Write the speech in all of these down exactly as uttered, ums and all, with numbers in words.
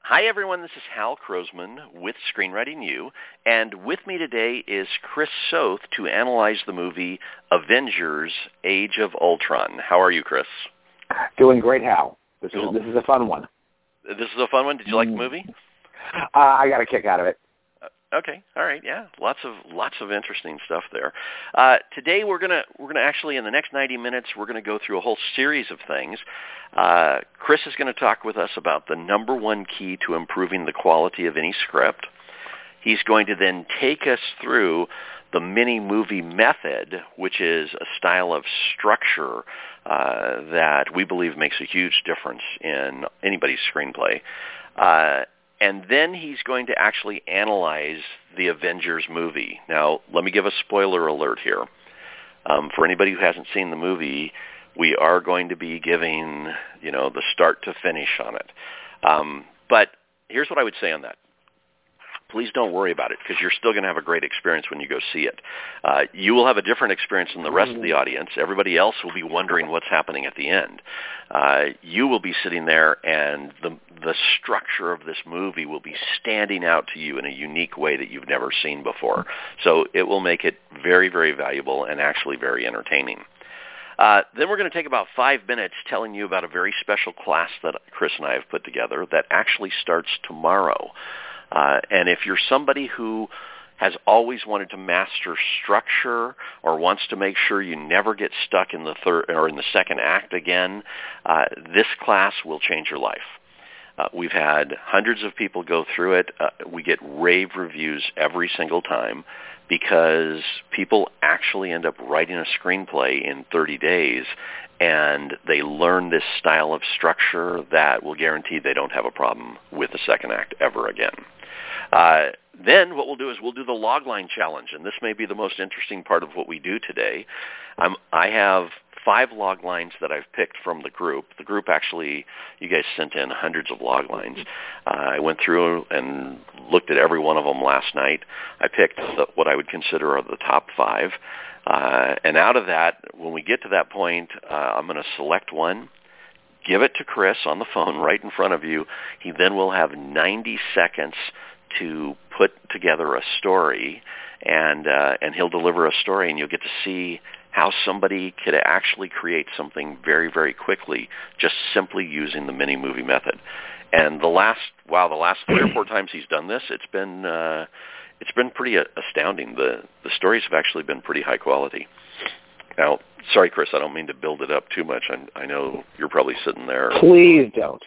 Hi, everyone. This is Hal Krosman with Screenwriting U, and with me today is Chris Soth to analyze the movie Avengers: Age of Ultron. How are you, Chris? Doing great, Hal. This cool. is this is a fun one. This is a fun one. Did you like the movie? Uh, I got a kick out of it. Okay, all right, yeah, lots of lots of interesting stuff there. Uh, today we're gonna we're gonna actually in the next ninety minutes we're gonna go through a whole series of things. Uh, Chris is going to talk with us about the number one key to improving the quality of any script. He's going to then take us through the mini-movie method, which is a style of structure uh, that we believe makes a huge difference in anybody's screenplay. Uh, and then he's going to actually analyze the Avengers movie. Now, let me give a spoiler alert here. Um, for anybody who hasn't seen the movie, we are going to be giving, you know, the start to finish on it. Um, but here's what I would say on that. Please don't worry about it because you're still going to have a great experience when you go see it. Uh, you will have a different experience than the rest of the audience. Everybody else will be wondering what's happening at the end. Uh, you will be sitting there, and the the structure of this movie will be standing out to you in a unique way that you've never seen before. So it will make it very, very valuable and actually very entertaining. Uh, then we're going to take about five minutes telling you about a very special class that Chris and I have put together that actually starts tomorrow. Uh, and if you're somebody who has always wanted to master structure or wants to make sure you never get stuck in the third or in the second act again, uh, this class will change your life. Uh, we've had hundreds of people go through it. Uh, we get rave reviews every single time because people actually end up writing a screenplay in thirty days, and they learn this style of structure that will guarantee they don't have a problem with the second act ever again. Uh, then what we'll do is we'll do the logline challenge, and this may be the most interesting part of what we do today. Um, I have five log lines that I've picked from the group. The group actually, you guys sent in hundreds of log lines. Uh, I went through and looked at every one of them last night. I picked the, what I would consider are the top five. Uh, and out of that, when we get to that point, uh, I'm going to select one, give it to Chris on the phone right in front of you. He then will have ninety seconds to put together a story, and uh, and he'll deliver a story, and you'll get to see how somebody could actually create something very, very quickly just simply using the mini-movie method. And the last, wow, the last three or four times he's done this, it's been uh, it's been pretty astounding. The the stories have actually been pretty high quality. Now, sorry, Chris, I don't mean to build it up too much. I, I know you're probably sitting there. Please don't.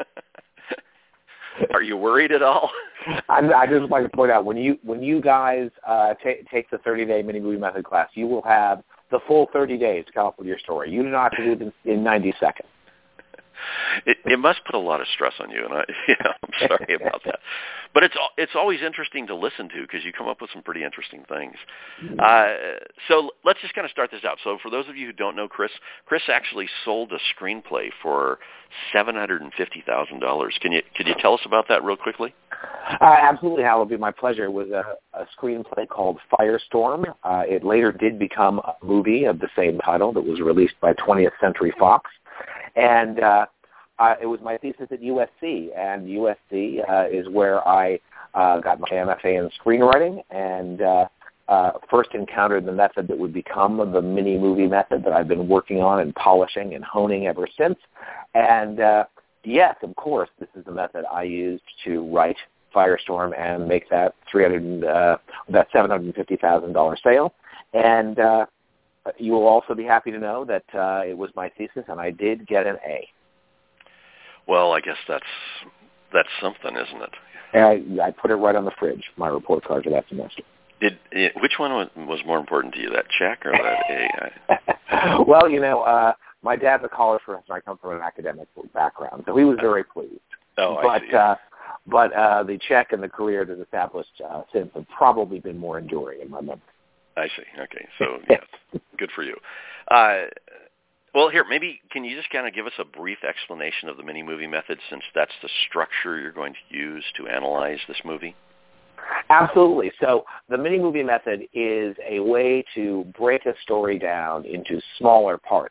Are you worried at all? I, I just like to point out when you when you guys uh, t- take the thirty-day mini-movie method class, you will have the full thirty days to come up with your story. You do not have to do it in, in ninety seconds. It, it must put a lot of stress on you, and I, you know, I'm sorry about that. But it's it's always interesting to listen to because you come up with some pretty interesting things. Uh, so let's just kind of start this out. So for those of you who don't know Chris, Chris actually sold a screenplay for seven hundred and fifty thousand dollars. Can you could you tell us about that real quickly? Uh, absolutely, Hal. It would be my pleasure. It was a, a screenplay called Firestorm. Uh, it later did become a movie of the same title that was released by twentieth Century Fox. And uh, uh, it was my thesis at U S C, and U S C uh, is where I uh, got my M F A in screenwriting and uh, uh, first encountered the method that would become the mini-movie method that I've been working on and polishing and honing ever since. And uh, yes, of course, this is the method I used to write Firestorm and make that three hundred uh, that seven hundred fifty thousand dollars sale. And uh, you will also be happy to know that uh, it was my thesis, and I did get an A. Well, I guess that's that's something, isn't it? And I, I put it right on the fridge, my report card for that semester. Did it, which one was, was more important to you, that check or that A? Well, you know, uh, my dad's a college professor. I come from an academic background, so he was very pleased. Oh, I but, see. Uh, but uh, the check and the career that's established uh, since have probably been more enduring in my memory. I see. Okay. So, yes, good for you. Uh, well, here, maybe can you just kind of give us a brief explanation of the mini-movie method, since that's the structure you're going to use to analyze this movie? Absolutely. So the mini-movie method is a way to break a story down into smaller parts.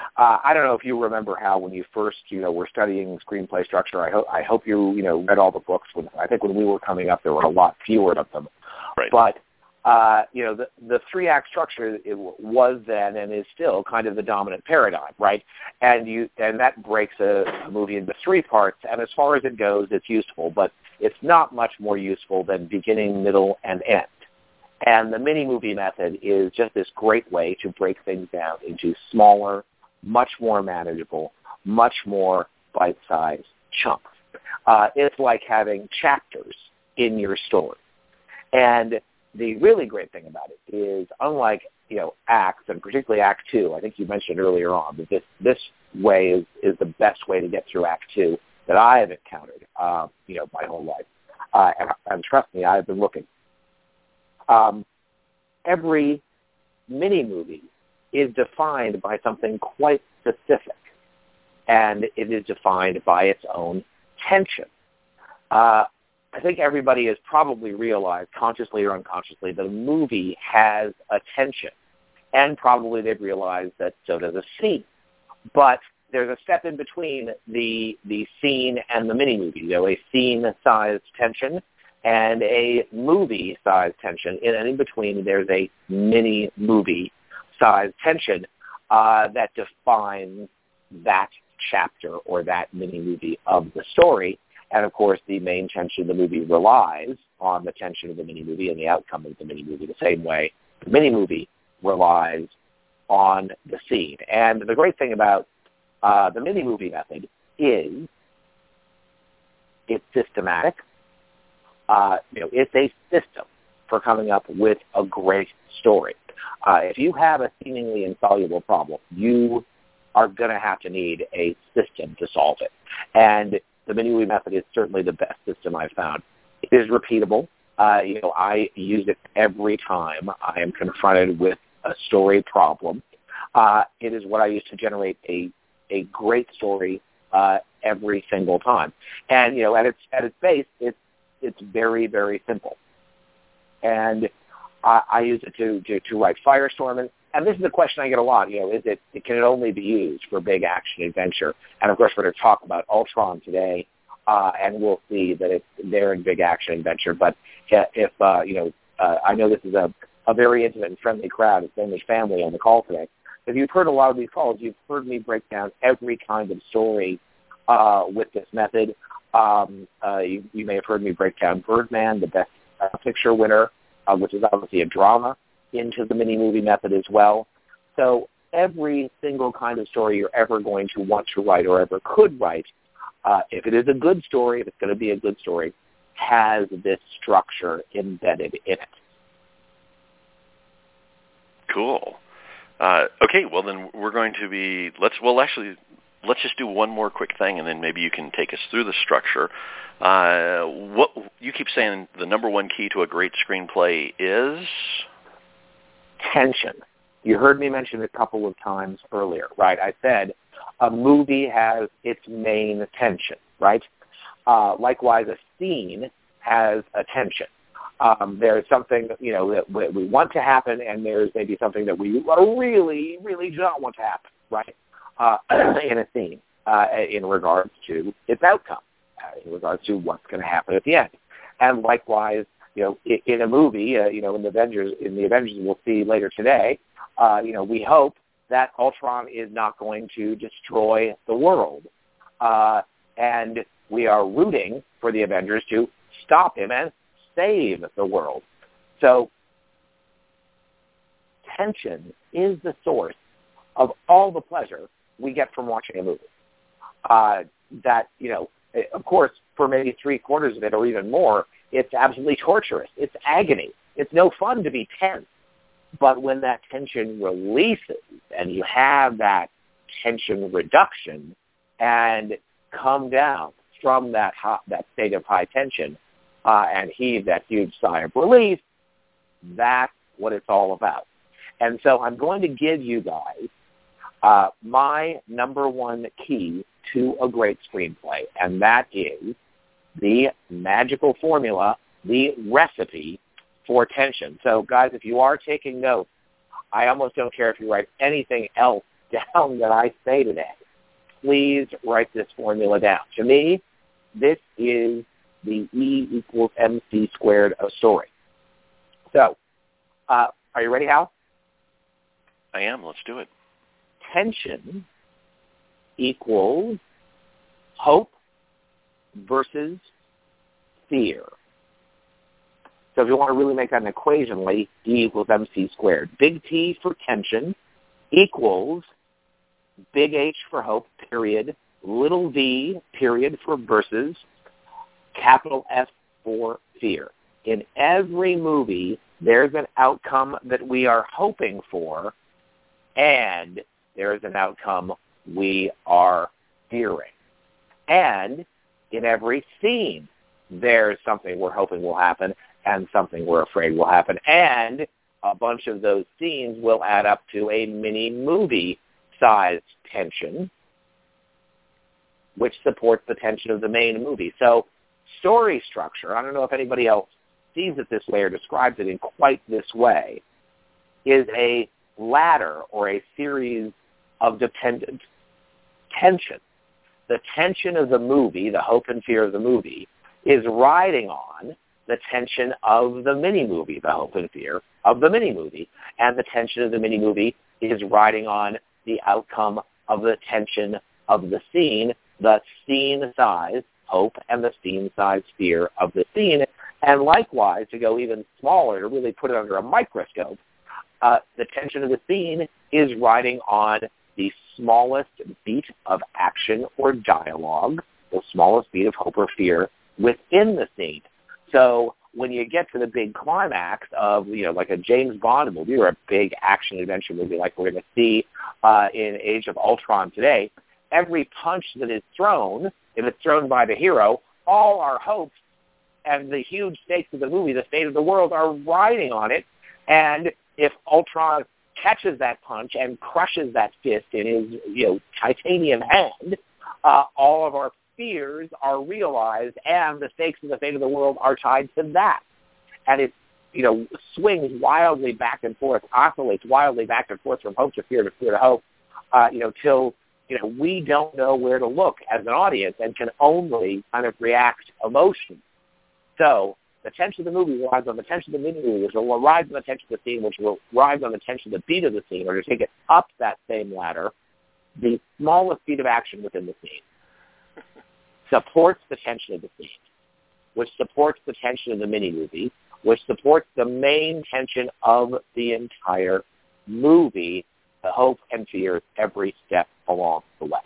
Uh, I don't know if you remember how when you first, you know, were studying screenplay structure. I hope I hope you, you know, read all the books. When, I think when we were coming up, there were a lot fewer of them. Right. But uh, you know, the the three act structure it was then and is still kind of the dominant paradigm, right? And you and that breaks a, a movie into three parts. And as far as it goes, it's useful, but it's not much more useful than beginning, middle, and end. And the mini-movie method is just this great way to break things down into smaller, much more manageable, much more bite-sized chunks. Uh, it's like having chapters in your story. And the really great thing about it is, unlike, you know, acts, and particularly Act Two, I think you mentioned earlier on that this, this way is, is the best way to get through Act Two that I have encountered, uh, you know, my whole life. Uh, and, and trust me, I've been looking. Um, every mini-movie is defined by something quite specific, and it is defined by its own tension. Uh, I think everybody has probably realized, consciously or unconsciously, that a movie has a tension, and probably they've realized that so does a scene. But there's a step in between the the scene and the mini-movie. You know, a scene-sized tension and a movie-sized tension, and in between there's a mini-movie-sized tension uh, that defines that chapter or that mini-movie of the story. And, of course, the main tension of the movie relies on the tension of the mini-movie and the outcome of the mini-movie the same way the mini-movie relies on the scene. And the great thing about uh, the mini-movie method is it's systematic. Uh, you know, it's a system for coming up with a great story. Uh, if you have a seemingly insoluble problem, you are going to have to need a system to solve it. And the mini-movie method is certainly the best system I've found. It is repeatable. Uh, you know, I use it every time I am confronted with a story problem. Uh, it is what I use to generate a a great story uh, every single time. And you know, at its at its base, it's it's very very simple. And I, I use it to, to to write Firestorm. And, and this is a question I get a lot. You know, is it, it can it only be used for big action adventure? And of course, we're going to talk about Ultron today, uh, and we'll see that it's there in big action adventure. But if uh, you know, uh, I know this is a, a very intimate and friendly crowd. It's only family on the call today. If you've heard a lot of these calls, you've heard me break down every kind of story uh, with this method. Um, uh, you, you may have heard me break down Birdman, the Best uh, Picture winner, uh, which is obviously a drama, into the mini-movie method as well. So every single kind of story you're ever going to want to write or ever could write, uh, if it is a good story, if it's going to be a good story, has this structure embedded in it. Cool. Uh, okay, well then we're going to be, let's, well actually, let's just do one more quick thing and then maybe you can take us through the structure. Uh, what you keep saying the number one key to a great screenplay is? Tension. You heard me mention it a couple of times earlier, right? I said a movie has its main tension, right? Uh, likewise, a scene has a tension. Um, there's something, you know, that we want to happen, and there's maybe something that we really, really do not want to happen, right, uh, in a scene uh, in regards to its outcome, uh, in regards to what's going to happen at the end. And likewise, you know, in, in a movie, uh, you know, in the Avengers, in the Avengers we'll see later today, uh, you know, we hope that Ultron is not going to destroy the world. Uh, and we are rooting for the Avengers to stop him and save the world. So tension is the source of all the pleasure we get from watching a movie. Uh, that, you know, of course, for maybe three quarters of it or even more, it's absolutely torturous. It's agony. It's no fun to be tense. But when that tension releases and you have that tension reduction and come down from that hot, that state of high tension, Uh, and heave that huge sigh of relief, that's what it's all about. And so I'm going to give you guys uh, my number one key to a great screenplay, and that is the magical formula, the recipe for tension. So, guys, if you are taking notes, I almost don't care if you write anything else down that I say today, please write this formula down. To me, this is the E equals M C squared of story. So, uh, are you ready, Hal? I am. Let's do it. Tension equals hope versus fear. So if you want to really make that an equation, like E equals M C squared. Big T for tension equals big H for hope, period, little v, period, for versus, capital F for fear. In every movie, there's an outcome that we are hoping for, and there's an outcome we are fearing. And in every scene, there's something we're hoping will happen and something we're afraid will happen. And a bunch of those scenes will add up to a mini movie-sized tension, which supports the tension of the main movie. So story structure, I don't know if anybody else sees it this way or describes it in quite this way, is a ladder or a series of dependent tension. The tension of the movie, the hope and fear of the movie, is riding on the tension of the mini-movie, the hope and fear of the mini-movie. And the tension of the mini-movie is riding on the outcome of the tension of the scene, the scene size hope and the scene size fear of the scene. And likewise, to go even smaller, to really put it under a microscope, uh, the tension of the scene is riding on the smallest beat of action or dialogue, the smallest beat of hope or fear within the scene. So when you get to the big climax of, you know, like a James Bond movie or a big action adventure movie like we're going to see uh, in Age of Ultron today, every punch that is thrown, if it's thrown by the hero, all our hopes and the huge stakes of the movie, the fate of the world, are riding on it. And if Ultron catches that punch and crushes that fist in his, you know, titanium hand, uh, all of our fears are realized, and the stakes of the fate of the world are tied to that. And it, you know, swings wildly back and forth, oscillates wildly back and forth from hope to fear to fear to hope, uh, you know, till, you know, we don't know where to look as an audience and can only kind of react emotionally. So the tension of the movie rides on the tension of the mini-movie, which will ride on the tension of the scene, which will ride on the tension of the beat of the scene, or to take it up that same ladder, the smallest beat of action within the scene supports the tension of the scene, which supports the tension of the mini-movie, which supports the main tension of the entire movie, the hope and fears every step along the way.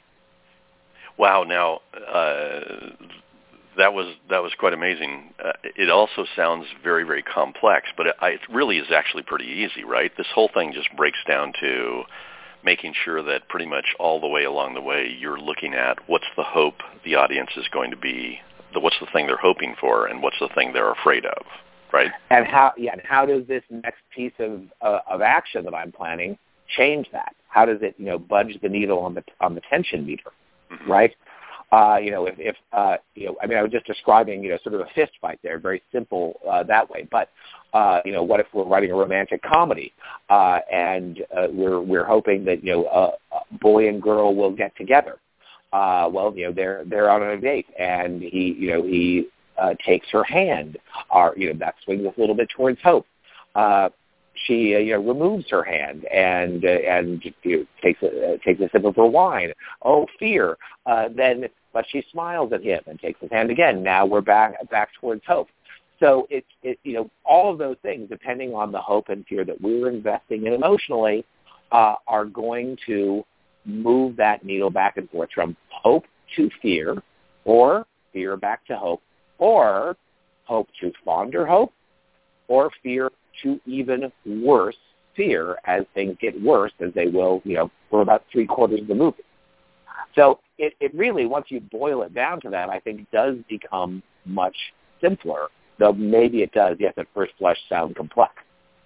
Wow, now, uh, that was that was quite amazing. Uh, it also sounds very, very complex, but it, it really is actually pretty easy, right? This whole thing just breaks down to making sure that pretty much all the way along the way you're looking at what's the hope the audience is going to be, the, what's the thing they're hoping for, and what's the thing they're afraid of, right? And how, yeah, and how does this next piece of uh, of action that I'm planning change that? How does it, you know, budge the needle on the on the tension meter, mm-hmm. right? Uh, you know, if, if uh, you know, I mean, I was just describing, you know, sort of a fist fight there, very simple uh, that way. But, uh, you know, what if we're writing a romantic comedy uh, and uh, we're we're hoping that, you know, a, a boy and girl will get together? Uh, well, you know, they're they're on a date, and he, you know, he uh, takes her hand. Or, you know, that swings us a little bit towards hope. Uh, she, uh, you know, removes her hand and uh, and you know, takes a, uh, takes a sip of her wine. Oh, fear! Uh, then, but she smiles at him and takes his hand again. Now we're back back towards hope. So it's it, you know, all of those things, depending on the hope and fear that we're investing in emotionally, uh, are going to move that needle back and forth from hope to fear, or fear back to hope, or hope to fonder hope, or fear to even worse fear as things get worse, as they will, you know, for about three quarters of the movie. So it, it really, once you boil it down to that, I think does become much simpler, though maybe it does, yes, at first blush sound complex.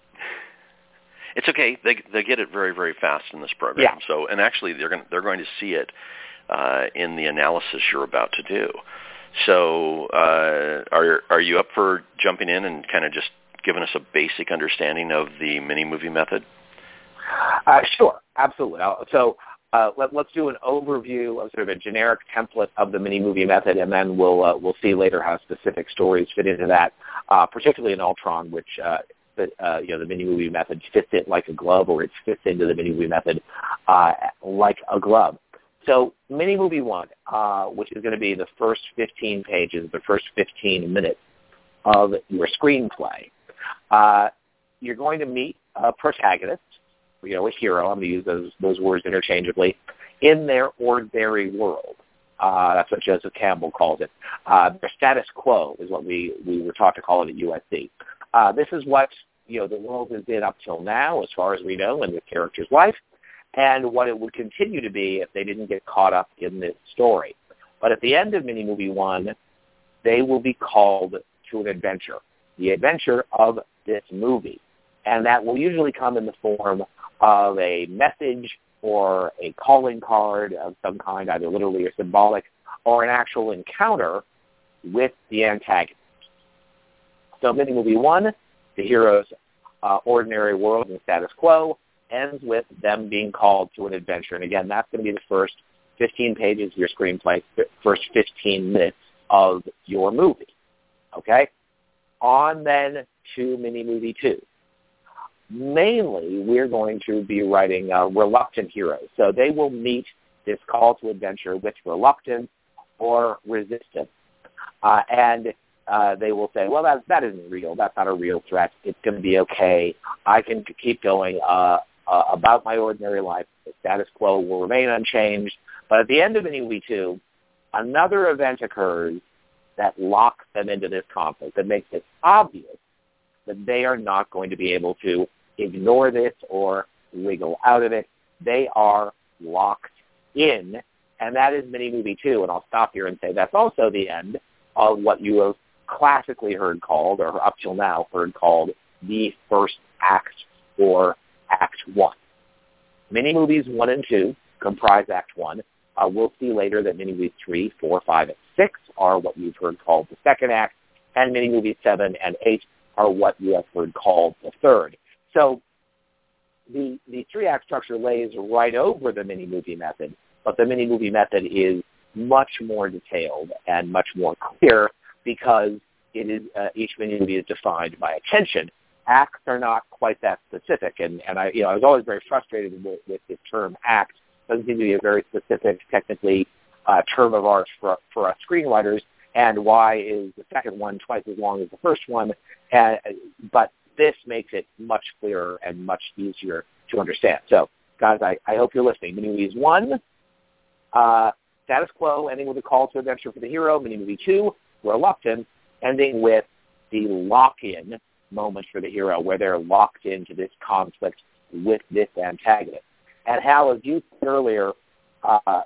It's okay. They they get it very, very fast in this program. Yeah. So, and actually, they're going they're going to see it uh, in the analysis you're about to do. So, uh, are are you up for jumping in and kind of just giving us a basic understanding of the mini movie method? Uh, sure, absolutely. I'll, so uh, let, let's do an overview of sort of a generic template of the mini-movie method, and then we'll uh, we'll see later how specific stories fit into that, uh, particularly in Ultron, which uh, the, uh, you know the mini-movie method fits it like a glove, or it fits into the mini-movie method uh, like a glove. So mini-movie one, uh, which is going to be the first fifteen pages, the first fifteen minutes of your screenplay. Uh, you're going to meet a protagonist, you know, a hero, I'm going to use those, those words interchangeably, in their ordinary world. Uh, that's what Joseph Campbell calls it. Uh, their status quo is what we, we were taught to call it at U S C. Uh, this is what, you know, the world has been up till now, as far as we know, in the character's life, and what it would continue to be if they didn't get caught up in this story. But at the end of mini-movie one, they will be called to an adventure, the adventure of this movie. And that will usually come in the form of a message or a calling card of some kind, either literally or symbolic, or an actual encounter with the antagonist. So mini-movie one, the hero's uh, ordinary world and status quo, ends with them being called to an adventure. And again, that's going to be the first fifteen pages of your screenplay, first fifteen minutes of your movie. Okay? On then to mini-movie two. Mainly, we're going to be writing uh, reluctant heroes. So they will meet this call to adventure with reluctance or resistance. Uh, and uh, they will say, well, that, that isn't real. That's not a real threat. It's going to be okay. I can keep going uh, uh, about my ordinary life. The status quo will remain unchanged. But at the end of mini-movie two, another event occurs that locks them into this conflict, that makes it obvious that they are not going to be able to ignore this or wiggle out of it. They are locked in, and that is mini-movie two. And I'll stop here and say that's also the end of what you have classically heard called, or up till now heard called, the first act or act one. Mini-movies one and two comprise act one. Uh, we'll see later that mini-movies three, four, five, and six are what you've heard called the second act, and mini-movies seven and eight are what you have heard called the third. So the, the three-act structure lays right over the mini-movie method, but the mini-movie method is much more detailed and much more clear because it is uh, each mini-movie is defined by a tension. Acts are not quite that specific, and, and I, you know, I was always very frustrated with, with the term act. It doesn't seem to be a very specific, technically, uh, term of art for, for us screenwriters, and why is the second one twice as long as the first one, and, but this makes it much clearer and much easier to understand. So, guys, I, I hope you're listening. Mini-movies one, uh, status quo, ending with a call to adventure for the hero. Mini-movie two, reluctant, ending with the lock-in moment for the hero, where they're locked into this conflict with this antagonist. And Hal, as you said earlier, uh,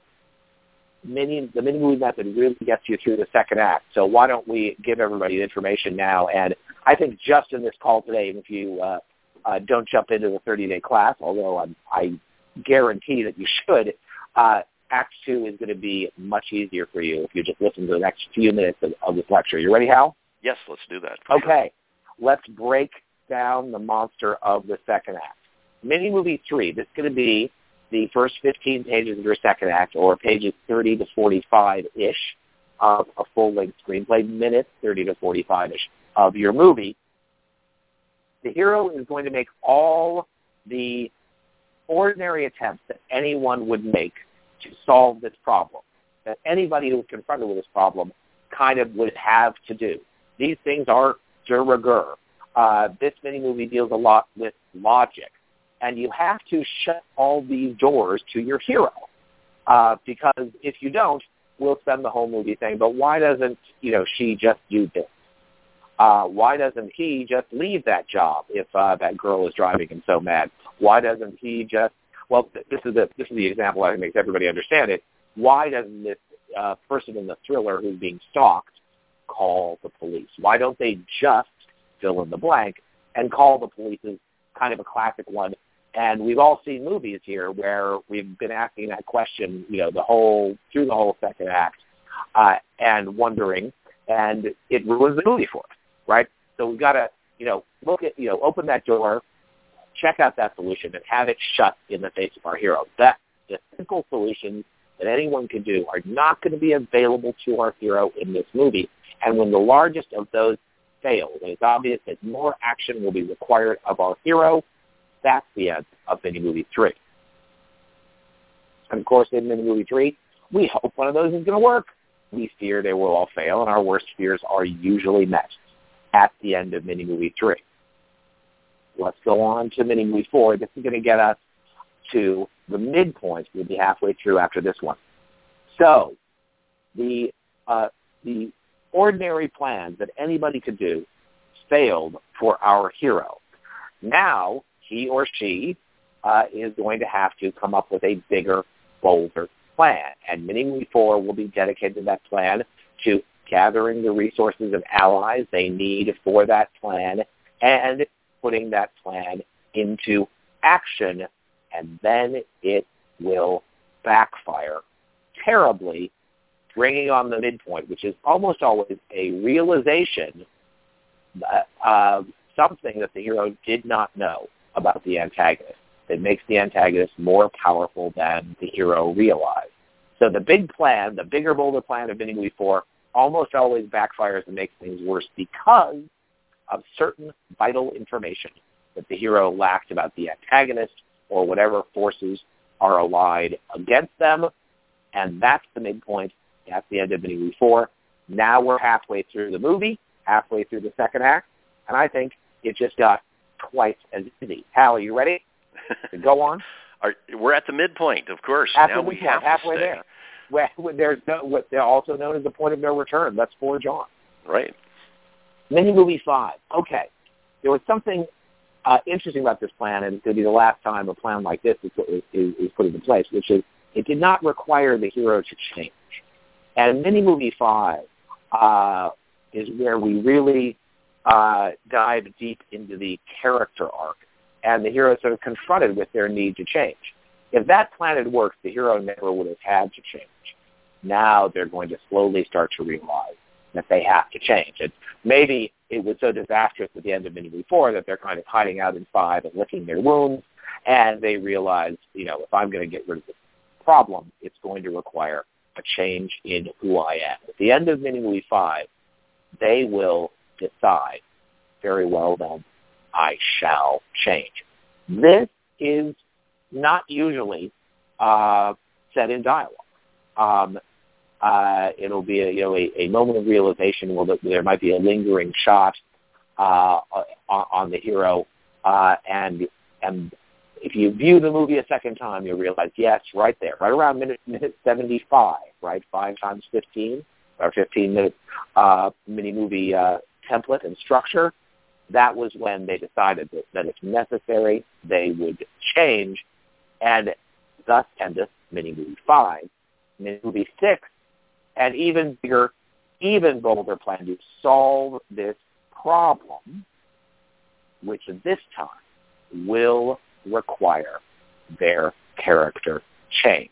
mini, the mini-movie method really gets you through the second act. So why don't we give everybody the information now? And I think just in this call today, if you uh, uh, don't jump into the thirty-day class, although I'm, I guarantee that you should, uh, Act two is going to be much easier for you if you just listen to the next few minutes of, of this lecture. You ready, Hal? Yes, let's do that. Okay. Sure. Let's break down the monster of the second act. Mini-movie three, this is going to be the first fifteen pages of your second act, or pages thirty to forty-five-ish of a full-length screenplay, minutes thirty to forty-five-ish of your movie. The hero is going to make all the ordinary attempts that anyone would make to solve this problem, that anybody who was confronted with this problem kind of would have to do. These things are de rigueur. Uh, this mini-movie deals a lot with logic. And you have to shut all these doors to your hero. Uh, because if you don't, we'll spend the whole movie saying, but why doesn't, you know, she just do this? Uh, why doesn't he just leave that job if uh, that girl is driving him so mad? Why doesn't he just, well, this is the, this is the example I think makes everybody understand it. Why doesn't this uh, person in the thriller who's being stalked call the police? Why don't they just fill in the blank and call the police? Is kind of a classic one. And we've all seen movies here where we've been asking that question, you know, the whole, through the whole second act, uh, and wondering, and it ruins the movie for us, right? So we've got to, you know, look at, you know, open that door, check out that solution, and have it shut in the face of our hero. That the simple solutions that anyone can do are not going to be available to our hero in this movie. And when the largest of those fails, and it's obvious that more action will be required of our hero, that's the end of Mini-Movie three. And, of course, in Mini-Movie three, we hope one of those is going to work. We fear they will all fail, and our worst fears are usually met at the end of Mini-Movie three. Let's go on to Mini-Movie four. This is going to get us to the midpoint. We'll be halfway through after this one. So the uh, the ordinary plans that anybody could do failed for our hero. Now he or she uh, is going to have to come up with a bigger, bolder plan. And Mini-Movie four will be dedicated to that plan, to gathering the resources and allies they need for that plan and putting that plan into action, and then it will backfire terribly, bringing on the midpoint, which is almost always a realization of something that the hero did not know about the antagonist that makes the antagonist more powerful than the hero realized. So the big plan, the bigger, bolder plan of Mini-Movie four almost always backfires and makes things worse because of certain vital information that the hero lacked about the antagonist or whatever forces are allied against them. And that's the midpoint at the end of Mini-Movie four. Now we're halfway through the movie, halfway through the second act, and I think it just got twice as easy. Hal, are you ready to go on? Are, we're at the midpoint, of course. At now the we midpoint, have halfway to stay. there. Where, where there's no, what they're also known as the point of no return. Let's forge on. Right. Mini-Movie five. Okay. There was something uh, interesting about this plan, and it's going to be the last time a plan like this is, is, is put into place, which is it did not require the hero to change. And Mini-Movie five uh, is where we really uh, dive deep into the character arc, and the hero is sort of confronted with their need to change. If that plan had worked, the hero never would have had to change. Now they're going to slowly start to realize that they have to change. And maybe it was so disastrous at the end of Mini-Movie four that they're kind of hiding out in five and licking their wounds, and they realize, you know, if I'm going to get rid of this problem, it's going to require a change in who I am. At the end of Mini-Movie five, they will decide, very well then, I shall change. This is not usually uh, said in dialogue. Um, uh, it'll be a, you know, a, a moment of realization where there might be a lingering shot uh, on, on the hero, uh, and and if you view the movie a second time, you'll realize, yes, right there, right around minute, minute seventy-five, right, five times fifteen, or fifteen-minute uh, mini-movie uh, template and structure, that was when they decided that, that if necessary, they would change, and thus endeth Mini-Movie five. Mini-Movie six, an even bigger, even bolder plan to solve this problem, which this time will require their character change.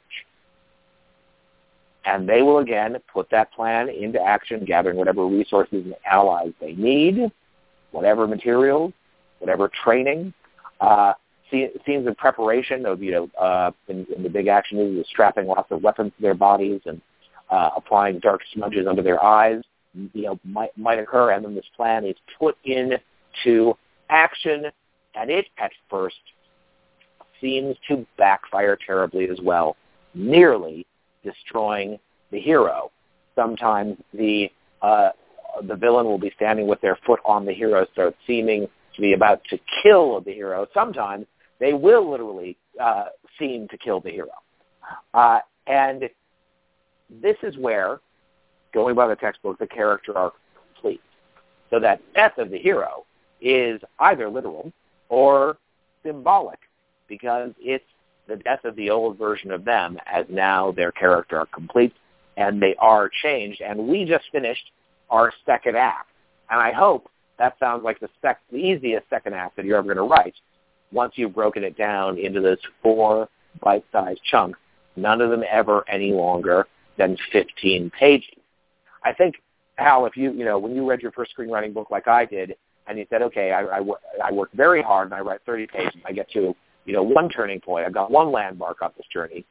And they will again put that plan into action, gathering whatever resources and allies they need, whatever materials, whatever training, uh, scenes of preparation of, you know, uh, in, in the big action movies, strapping lots of weapons to their bodies and uh, applying dark smudges under their eyes, you know, might, might occur. And then this plan is put into action, and it at first seems to backfire terribly as well, nearly destroying the hero. Sometimes the uh, the villain will be standing with their foot on the hero, so seeming to be about to kill the hero. Sometimes they will literally uh, seem to kill the hero. Uh, and this is where, going by the textbook, the character arc complete. So that death of the hero is either literal or symbolic, because it's the death of the old version of them, as now their character arc complete and they are changed. And we just finished our second act. And I hope that sounds like the, sec- the easiest second act that you're ever going to write once you've broken it down into those four bite-sized chunks, none of them ever any longer than fifteen pages. I think, Hal, if you, you know, when you read your first screenwriting book like I did, and you said, okay, I, I, I work very hard and I write thirty pages, I get to, you know, one turning point, I've got one landmark on this journey,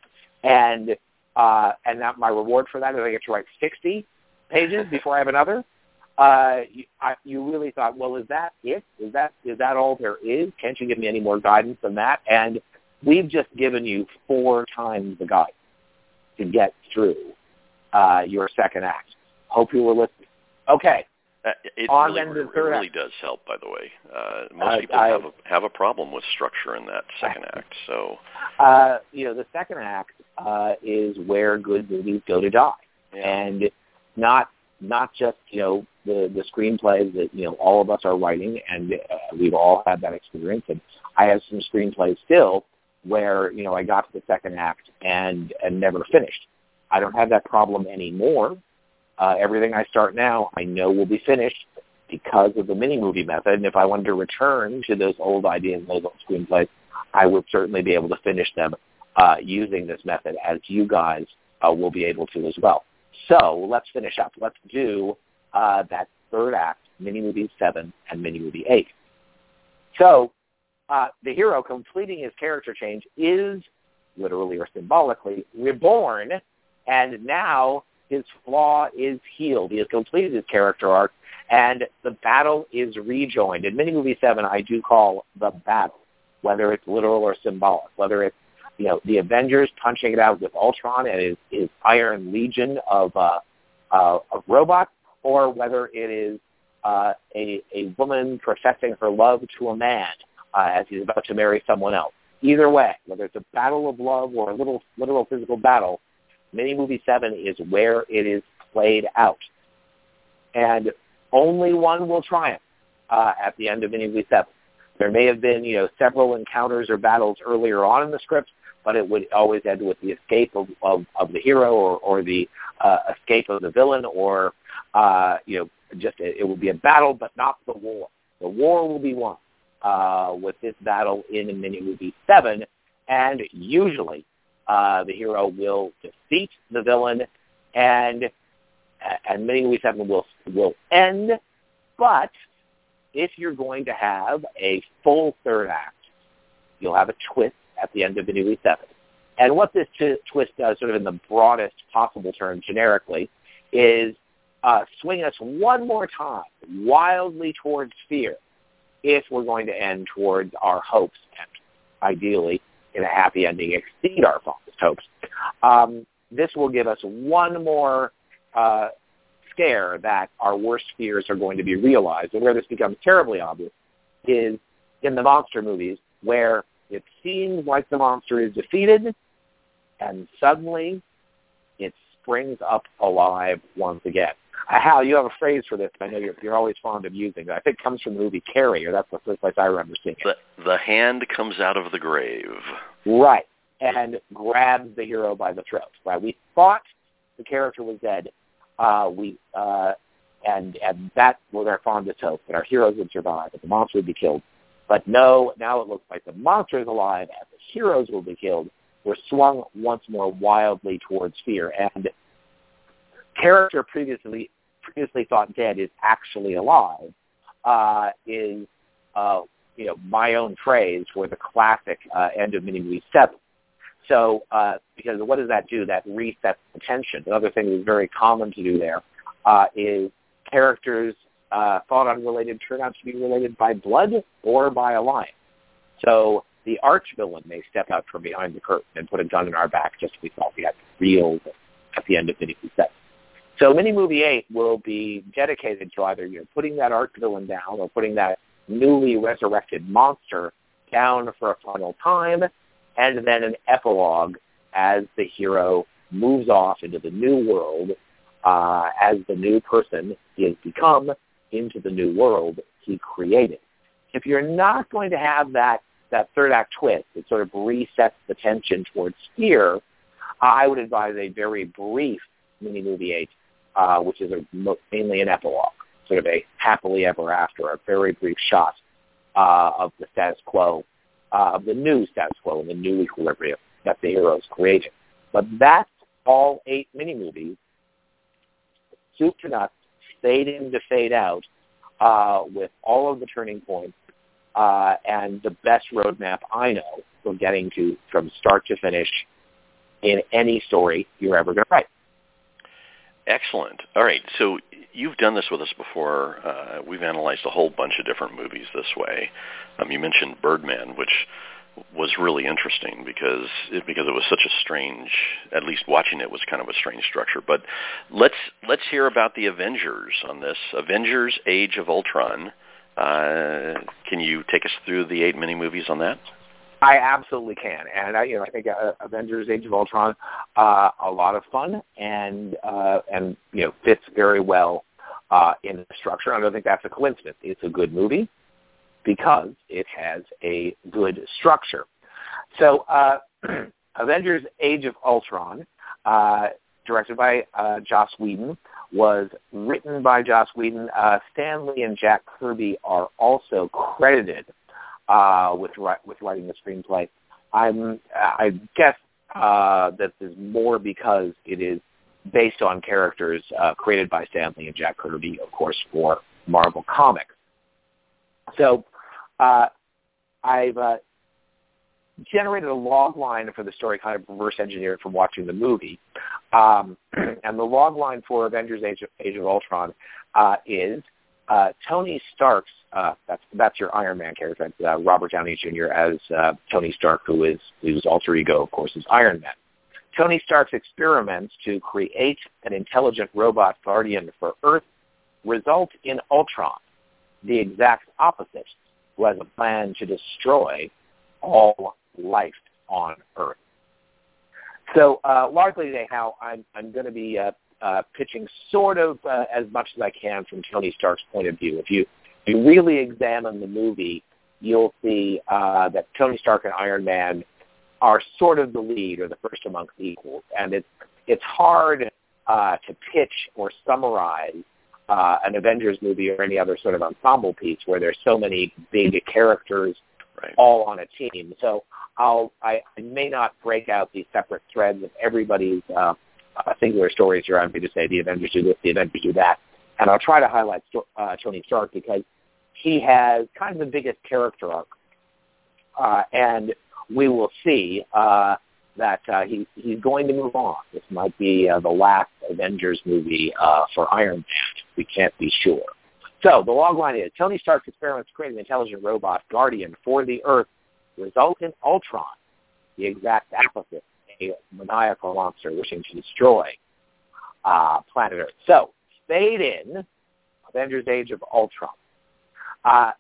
and uh, and that my reward for that is I get to write sixty pages before I have another. Uh, you, I, you really thought, well, is that it? Is that is that all there is? Can't you give me any more guidance than that? And we've just given you four times the guidance to get through uh, your second act. Hope you were listening. Okay. Uh, it On really, the it third really act. does help, by the way. Uh, most Uh, people I, have a, have a problem with structure in that second act. So, uh, you know, the second act uh, is where good movies go to die, yeah. and not not just you know the the screenplays that you know all of us are writing, and uh, we've all had that experience. And I have some screenplays still where you know I got to the second act and and never finished. I don't have that problem anymore. Uh, everything I start now, I know will be finished because of the mini-movie method. And if I wanted to return to those old ideas, those old screenplays, I would certainly be able to finish them uh, using this method, as you guys uh, will be able to as well. So let's finish up. Let's do uh, that third act, mini-movie seven and mini-movie eight. So uh, the hero completing his character change is, literally or symbolically, reborn, and now his flaw is healed. He has completed his character arc, and the battle is rejoined. In mini-movie seven, I do call the battle, whether it's literal or symbolic, whether it's you know the Avengers punching it out with Ultron and his, his Iron Legion of uh, uh, of robots, or whether it is uh, a a woman professing her love to a man uh, as he's about to marry someone else. Either way, whether it's a battle of love or a little literal physical battle, mini-movie seven is where it is played out. And only one will triumph uh, at the end of mini-movie seven. There may have been, you know, several encounters or battles earlier on in the script, but it would always end with the escape of, of, of the hero or, or the uh, escape of the villain, or, uh, you know, just it, it would be a battle, but not the war. The war will be won uh, with this battle in mini-movie seven, and usually Uh, the hero will defeat the villain, and and mini-movie seven will will end. But if you're going to have a full third act, you'll have a twist at the end of mini-movie seven. And what this t- twist does, sort of in the broadest possible term, generically, is uh, swing us one more time wildly towards fear, if we're going to end towards our hopes, and ideally, in a happy ending, exceed our fondest hopes. Um, this will give us one more uh, scare that our worst fears are going to be realized. And where this becomes terribly obvious is in the monster movies, where it seems like the monster is defeated, and suddenly it springs up alive once again. Uh, Hal, you have a phrase for this. I know you're, you're always fond of using it. I think it comes from the movie Carrie, or that's the first place I remember seeing it. The, the hand comes out of the grave. Right, and grabs the hero by the throat. Right, we thought the character was dead, uh, we uh, and and that was our fondest hope, that our heroes would survive, that the monster would be killed. But no, now it looks like the monster is alive, and the heroes will be killed. We're swung once more wildly towards fear, and character previously previously thought dead is actually alive, uh, is uh, you know my own phrase for the classic uh, end of mini-movie seven. So uh, because what does that do? That resets the tension. Another thing that's very common to do there uh, is characters uh, thought unrelated turn out to be related by blood or by alliance. So the arch-villain may step out from behind the curtain and put a gun in our back just as we thought we had real at the end of mini-movie seven. So mini-movie eight will be dedicated to either you know, putting that arch-villain down or putting that newly resurrected monster down for a final time, and then an epilogue as the hero moves off into the new world uh, as the new person he has become into the new world he created. If you're not going to have that, that third act twist, it sort of resets the tension towards fear, I would advise a very brief mini-movie eight, uh, which is a, mainly an epilogue, sort of a happily ever after, a very brief shot uh, of the status quo, uh, of the new status quo and the new equilibrium that the heroes created. But that's all eight mini-movies, soup to nuts, fade in to fade out, uh, with all of the turning points uh, and the best roadmap I know for getting to, from start to finish, in any story you're ever going to write. Excellent. All right, so you've done this with us before. Uh, we've analyzed a whole bunch of different movies this way. Um, you mentioned Birdman, which was really interesting because it, because it was such a strange, at least watching it was kind of a strange structure. But let's let's hear about the Avengers on this. Avengers: Age of Ultron. Uh, can you take us through the eight mini movies on that? I absolutely can, and I, you know, I think uh, Avengers: Age of Ultron, uh, a lot of fun, and uh, and you know, fits very well uh, in the structure. I don't think that's a coincidence. It's a good movie because it has a good structure. So, uh, Avengers: Age of Ultron, uh, directed by uh, Joss Whedon, was written by Joss Whedon. Uh, Stan Lee and Jack Kirby are also credited Uh, with with writing the screenplay. I'm I guess uh, that is more because it is based on characters uh, created by Stan Lee and Jack Kirby, of course, for Marvel Comics. So uh, I've uh, generated a log line for the story, kind of reverse engineered from watching the movie. Um, and the log line for Avengers: Age of, Age of Ultron uh, is Uh, Tony Stark's, uh, that's that's your Iron Man character, uh, Robert Downey Junior as uh, Tony Stark, who is whose alter ego, of course, is Iron Man. Tony Stark's experiments to create an intelligent robot guardian for Earth result in Ultron, the exact opposite, who has a plan to destroy all life on Earth. So, uh, largely today, how I'm I'm going to be uh, Uh, pitching sort of uh, as much as I can from Tony Stark's point of view. If you, if you really examine the movie, you'll see uh, that Tony Stark and Iron Man are sort of the lead or the first amongst equals, and it's it's hard uh, to pitch or summarize uh, an Avengers movie or any other sort of ensemble piece where there's so many big characters right. all on a team. So I'll I, I may not break out these separate threads of everybody's Uh, Uh, singular stories here. I'm going to say the Avengers do this, the Avengers do that. And I'll try to highlight uh, Tony Stark because he has kind of the biggest character arc. Uh, and we will see uh, that uh, he, he's going to move on. This might be uh, the last Avengers movie uh, for Iron Man. We can't be sure. So the log line is, Tony Stark's experiments to create an intelligent robot guardian for the Earth result in Ultron, the exact opposite, a maniacal monster wishing to destroy uh, planet Earth. So, fade in Avengers: Age of Ultron. Uh,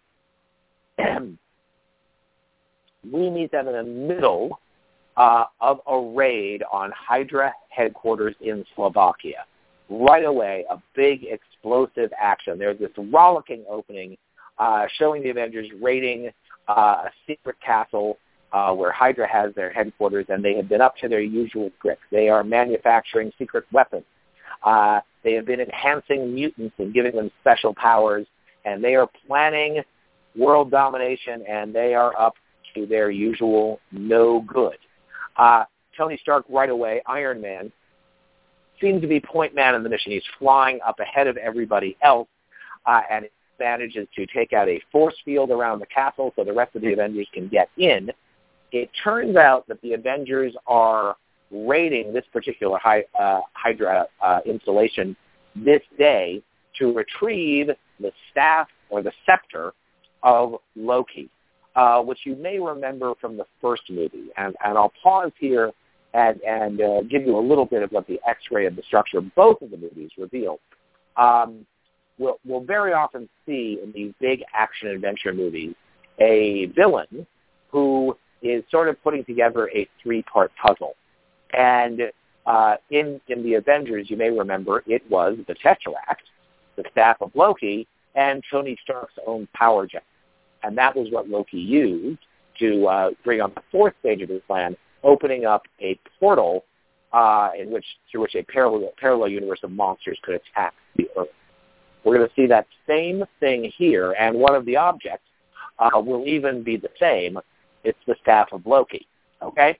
we meet them in the middle uh, of a raid on Hydra headquarters in Slovakia. Right away, a big explosive action. There's this rollicking opening uh, showing the Avengers raiding uh, a secret castle Uh, where Hydra has their headquarters, and they have been up to their usual tricks. They are manufacturing secret weapons. Uh, they have been enhancing mutants and giving them special powers, and they are planning world domination, and they are up to their usual no good. Uh, Tony Stark right away, Iron Man, seems to be point man in the mission. He's flying up ahead of everybody else, uh, and manages to take out a force field around the castle so the rest of the Avengers can get in. It turns out that the Avengers are raiding this particular hy- uh, Hydra uh, installation this day to retrieve the staff or the scepter of Loki, uh, which you may remember from the first movie. And, and I'll pause here and, and uh, give you a little bit of what the X-ray of the structure of both of the movies reveal. Um, we'll, we'll very often see in these big action-adventure movies a villain who is sort of putting together a three-part puzzle. And uh, in, in the Avengers, you may remember, it was the Tesseract, the staff of Loki, and Tony Stark's own power gem. And that was what Loki used to uh, bring on the fourth stage of his plan, opening up a portal uh, in which through which a parallel, parallel universe of monsters could attack the Earth. We're going to see that same thing here, and one of the objects uh, will even be the same. It's the staff of Loki, okay?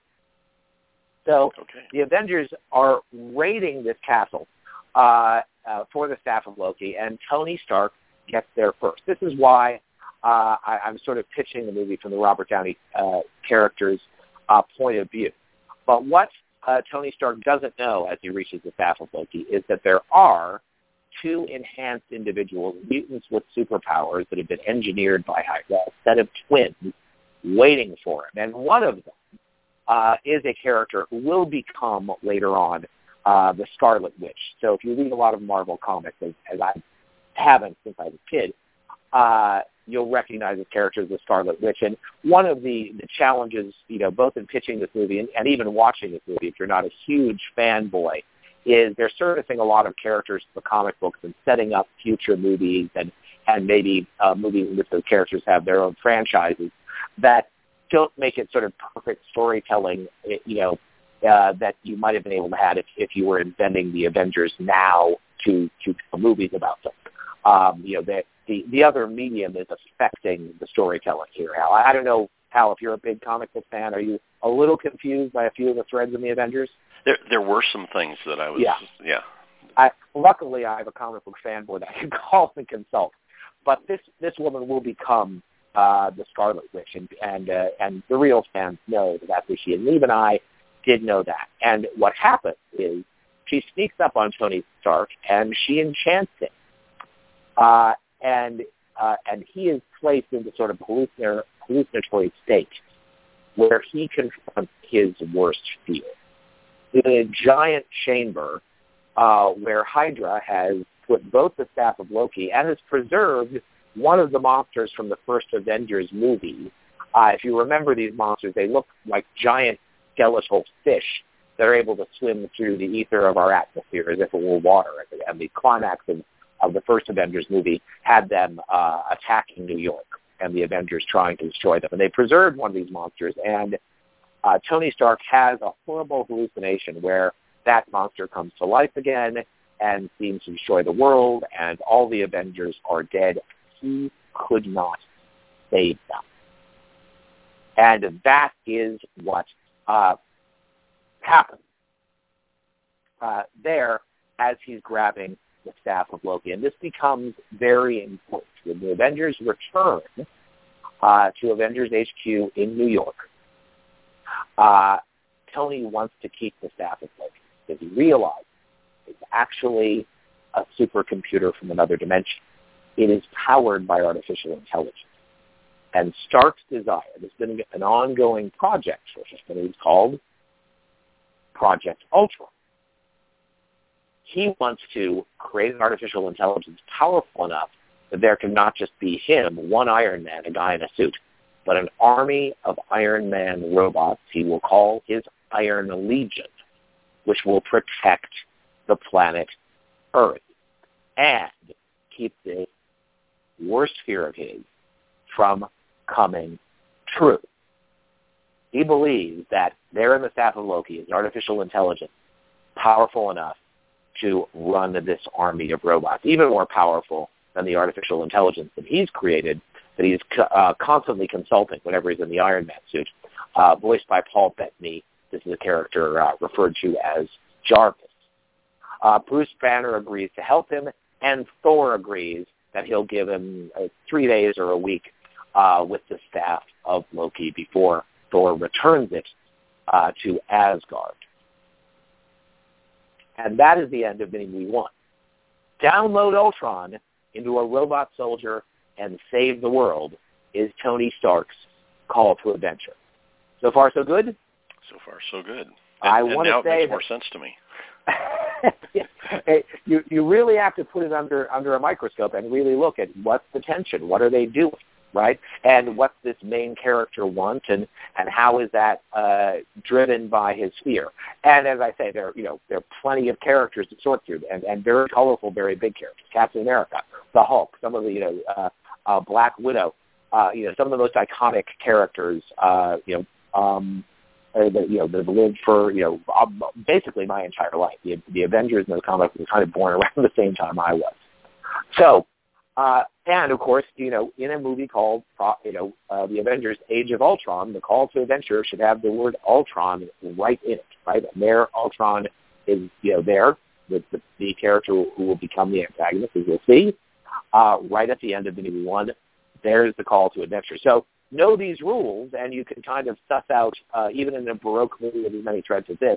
So okay. The Avengers are raiding this castle uh, uh, for the staff of Loki, and Tony Stark gets there first. This is why uh, I, I'm sort of pitching the movie from the Robert Downey uh, character's uh, point of view. But what uh, Tony Stark doesn't know as he reaches the staff of Loki is that there are two enhanced individuals, mutants with superpowers that have been engineered by Hydra, a set of twins waiting for him. And one of them uh, is a character who will become later on uh, the Scarlet Witch. So if you read a lot of Marvel comics, as, as I haven't since I was a kid, uh, you'll recognize the character as the Scarlet Witch. And one of the, the challenges, you know, both in pitching this movie and, and even watching this movie, if you're not a huge fanboy, is they're surfacing a lot of characters to the comic books and setting up future movies and, and maybe uh, movies in which those characters have their own franchises that don't make it sort of perfect storytelling, you know, uh, that you might have been able to have if, if you were inventing the Avengers now to, to tell movies about them. Um, you know, the, the, the other medium is affecting the storytelling here, Hal. I, I don't know, Hal, if you're a big comic book fan, are you a little confused by a few of the threads in the Avengers? There, there were some things that I was, yeah. yeah. I, luckily, I have a comic book fanboy that I can call and consult. But this, this woman will become uh, the Scarlet Witch, and and, uh, and the real fans know that that's who she is. And even I did know that. And what happens is she sneaks up on Tony Stark, and she enchants him. Uh, and uh, and he is placed into sort of hallucinatory, hallucinatory state where he confronts his worst fear. In a giant chamber uh, where Hydra has put both the staff of Loki and has preserved one of the monsters from the first Avengers movie. Uh, if you remember these monsters, they look like giant skeletal fish that are able to swim through the ether of our atmosphere as if it were water. And the climax of, of the first Avengers movie had them uh, attacking New York and the Avengers trying to destroy them. And they preserved one of these monsters, and Uh, Tony Stark has a horrible hallucination where that monster comes to life again and seems to destroy the world, and all the Avengers are dead. He could not save them. And that is what uh, happens uh, there as he's grabbing the staff of Loki. And this becomes very important. When the Avengers return uh, to Avengers H Q in New York, Uh, Tony wants to keep the staff of Loki because he realizes it's actually a supercomputer from another dimension. It is powered by artificial intelligence. And Stark's desire, there's been an ongoing project for him, and it's called Project Ultron. He wants to create an artificial intelligence powerful enough that there can not just be him, one Iron Man, a guy in a suit, but an army of Iron Man robots he will call his Iron Legion, which will protect the planet Earth and keep the worst fear of his from coming true. He believes that there in the staff of Loki is an artificial intelligence powerful enough to run this army of robots, even more powerful than the artificial intelligence that he's created, that he's uh, constantly consulting whenever he's in the Iron Man suit, uh, voiced by Paul Bettany. This is a character uh, referred to as Jarvis. Uh, Bruce Banner agrees to help him, and Thor agrees that he'll give him uh, three days or a week uh, with the staff of Loki before Thor returns it uh, to Asgard. And that is the end of Mini-Me one. Download Ultron into a robot soldier and save the world is Tony Stark's call to adventure. So far, so good? So far, so good. And, I and want now to say it makes more sense to me. you you really have to put it under under a microscope and really look at what's the tension, what are they doing, right? And what's this main character want, and, and how is that uh, driven by his fear? And as I say, there you know there are plenty of characters to sort through, and, and very colorful, very big characters. Captain America, the Hulk, some of the you know uh, uh, Black Widow, uh, you know some of the most iconic characters, uh, you know. Um, Uh, that, you know, that have lived for, you know, basically my entire life. The, the Avengers and those comics were kind of born around the same time I was. So, uh, and of course, you know, in a movie called, you know, uh, The Avengers Age of Ultron, the call to adventure should have the word Ultron right in it, right? And there, Ultron is, you know, there with the, the character who will become the antagonist, as you'll see, uh, right at the end of the movie one. There's the call to adventure. So, know these rules, and you can kind of suss out, uh, even in a Baroque movie with as many threads as this,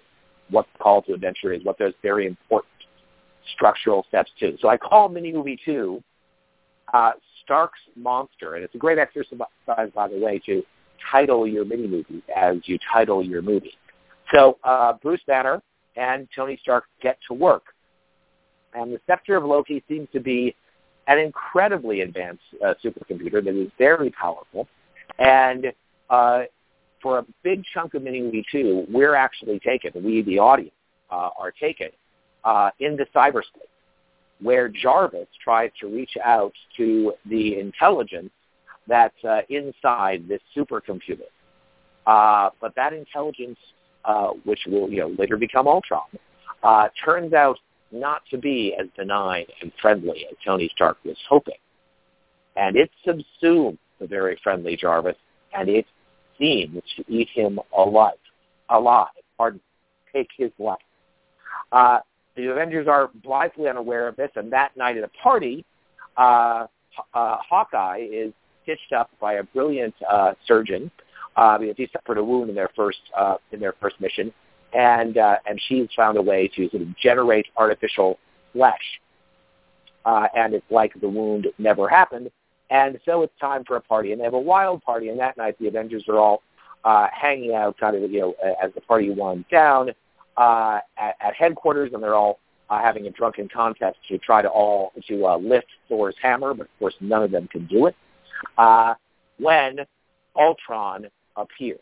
what the call to adventure is, what those very important structural steps to. So I call mini-movie two uh, Stark's Monster, and it's a great exercise, by the way, to title your mini-movie as you title your movie. So uh, Bruce Banner and Tony Stark get to work, and the Scepter of Loki seems to be an incredibly advanced uh, supercomputer that is very powerful, and uh, for a big chunk of mini-movie two, we're actually taken, we, the audience, uh, are taken uh, into cyberspace, where Jarvis tries to reach out to the intelligence that's uh, inside this supercomputer. Uh, but that intelligence, uh, which will you know later become Ultron, uh, turns out not to be as benign and friendly as Tony Stark was hoping. And it subsumes the very friendly Jarvis, and it seems to eat him alive, alive, pardon, take his life. Uh, the Avengers are blithely unaware of this, and that night at a party, uh, uh, Hawkeye is stitched up by a brilliant uh, surgeon uh, because he suffered a wound in their first uh, in their first mission, and uh, and she's found a way to sort of generate artificial flesh, uh, and it's like the wound never happened, and so it's time for a party, and they have a wild party, and that night the Avengers are all uh, hanging out, kind of you know as the party winds down uh, at, at headquarters, and they're all uh, having a drunken contest to try to all to uh, lift Thor's hammer, but of course none of them can do it. Uh, when Ultron appears.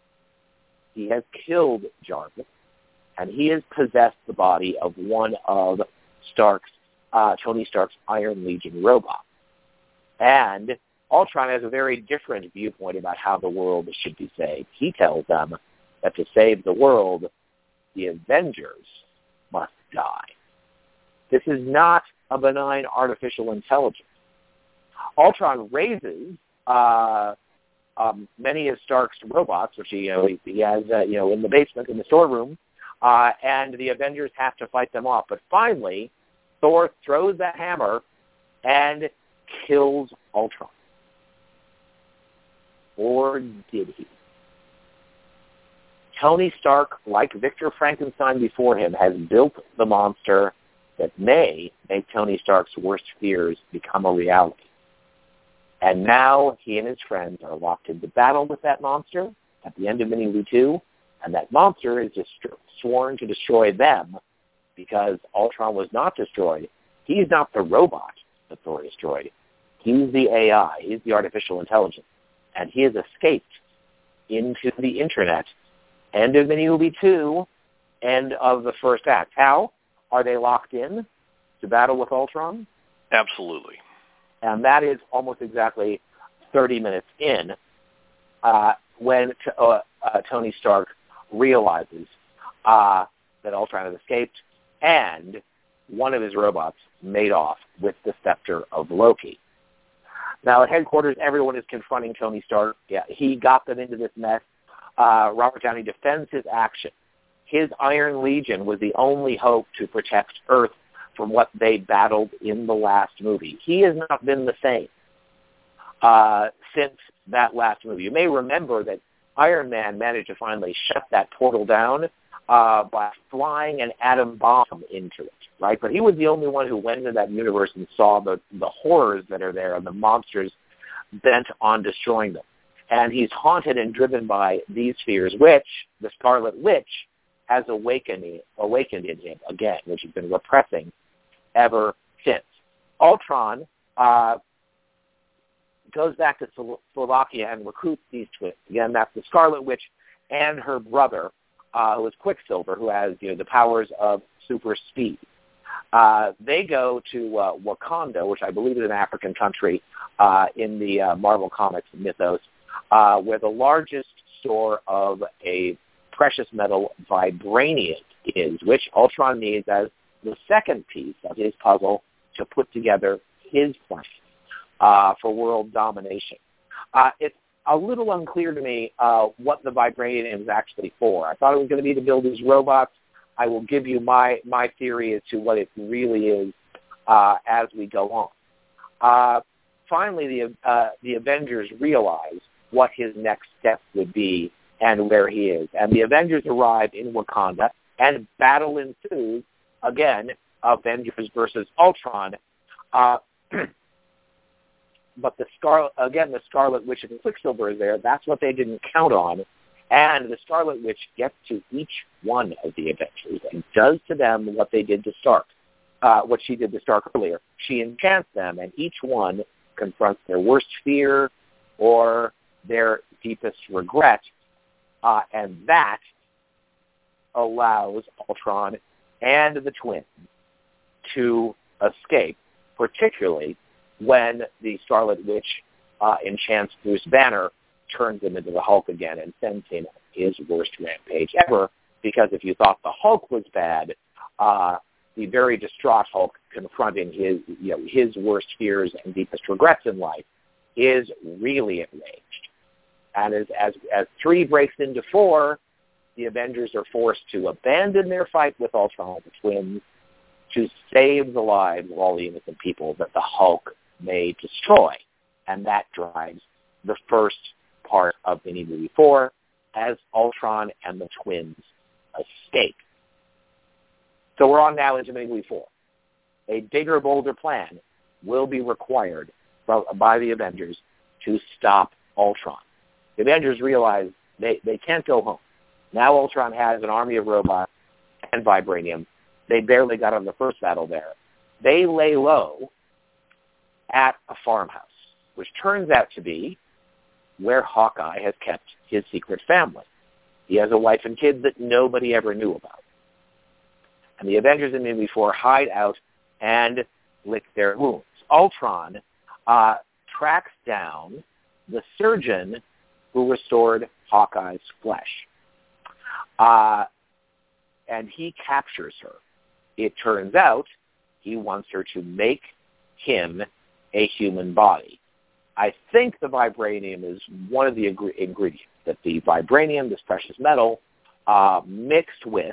He has killed Jarvis, and he has possessed the body of one of Stark's, uh, Tony Stark's Iron Legion robots. And Ultron has a very different viewpoint about how the world should be saved. He tells them that to save the world, the Avengers must die. This is not a benign artificial intelligence. Ultron raises uh, um, many of Stark's robots, which he, you know, he, he has uh, you know, in the basement, in the storeroom, uh, and the Avengers have to fight them off. But finally, Thor throws that hammer and kills Ultron. Or did he? Tony Stark, like Victor Frankenstein before him, has built the monster that may make Tony Stark's worst fears become a reality. And now he and his friends are locked into battle with that monster at the end of mini-movie two, and that monster is just sworn to destroy them because Ultron was not destroyed. He's not the robot that Thor destroyed. He's the A I. He's the artificial intelligence. And he has escaped into the internet. End of mini-movie two, end of the first act. How are they locked in to battle with Ultron? Absolutely. And that is almost exactly thirty minutes in uh, when t- uh, uh, Tony Stark realizes uh, that Ultron has escaped and one of his robots made off with the Scepter of Loki. Now, at headquarters, everyone is confronting Tony Stark. Yeah, he got them into this mess. Uh, Robert Downey defends his action. His Iron Legion was the only hope to protect Earth from what they battled in the last movie. He has not been the same uh, since that last movie. You may remember that Iron Man managed to finally shut that portal down uh, by flying an atom bomb into it, right? But he was the only one who went into that universe and saw the, the horrors that are there and the monsters bent on destroying them. And he's haunted and driven by these fears, which the Scarlet Witch has awakened, awakened in him again, which he's been repressing ever since. Ultron uh, goes back to Slo- Slovakia and recruits these twins. Again, that's the Scarlet Witch and her brother, uh, who is Quicksilver, who has you know the powers of super speed. Uh, they go to uh, Wakanda, which I believe is an African country uh, in the uh, Marvel Comics mythos, uh, where the largest store of a precious metal vibranium is, which Ultron needs as the second piece of his puzzle to put together his plan uh, for world domination. Uh, it's a little unclear to me uh, what the vibranium is actually for. I thought it was going to be to build his robots. I will give you my, my theory as to what it really is uh, as we go on. Uh, finally, the, uh, the Avengers realize what his next step would be and where he is. And the Avengers arrive in Wakanda, and battle ensues, again, Avengers versus Ultron. Uh, but the Scar- again, the Scarlet Witch and Quicksilver is there. That's what they didn't count on. And the Scarlet Witch gets to each one of the Avengers and does to them what they did to Stark, uh, what she did to Stark earlier. She enchants them, and each one confronts their worst fear or their deepest regret, uh, and that allows Ultron and the twins to escape, particularly when the Scarlet Witch uh, enchants Bruce Banner, turns him into the Hulk again, and sends him his worst rampage ever, because if you thought the Hulk was bad, uh, the very distraught Hulk confronting his, you know, his worst fears and deepest regrets in life is really enraged. And as, as, as three breaks into four, the Avengers are forced to abandon their fight with Ultron and the twins to save the lives of all the innocent people that the Hulk may destroy. And that drives the first part of mini-movie four as Ultron and the twins escape. So we're on now into mini-movie four. A bigger, bolder plan will be required by the Avengers to stop Ultron. The Avengers realize they, they can't go home. Now Ultron has an army of robots and vibranium. They barely got on the first battle there. They lay low at a farmhouse, which turns out to be where Hawkeye has kept his secret family. He has a wife and kids that nobody ever knew about. And the Avengers in movie four hide out and lick their wounds. Ultron uh, tracks down the surgeon who restored Hawkeye's flesh. Uh, and he captures her. It turns out he wants her to make him a human body. I think the vibranium is one of the ing- ingredients, that the vibranium, this precious metal, uh, mixed with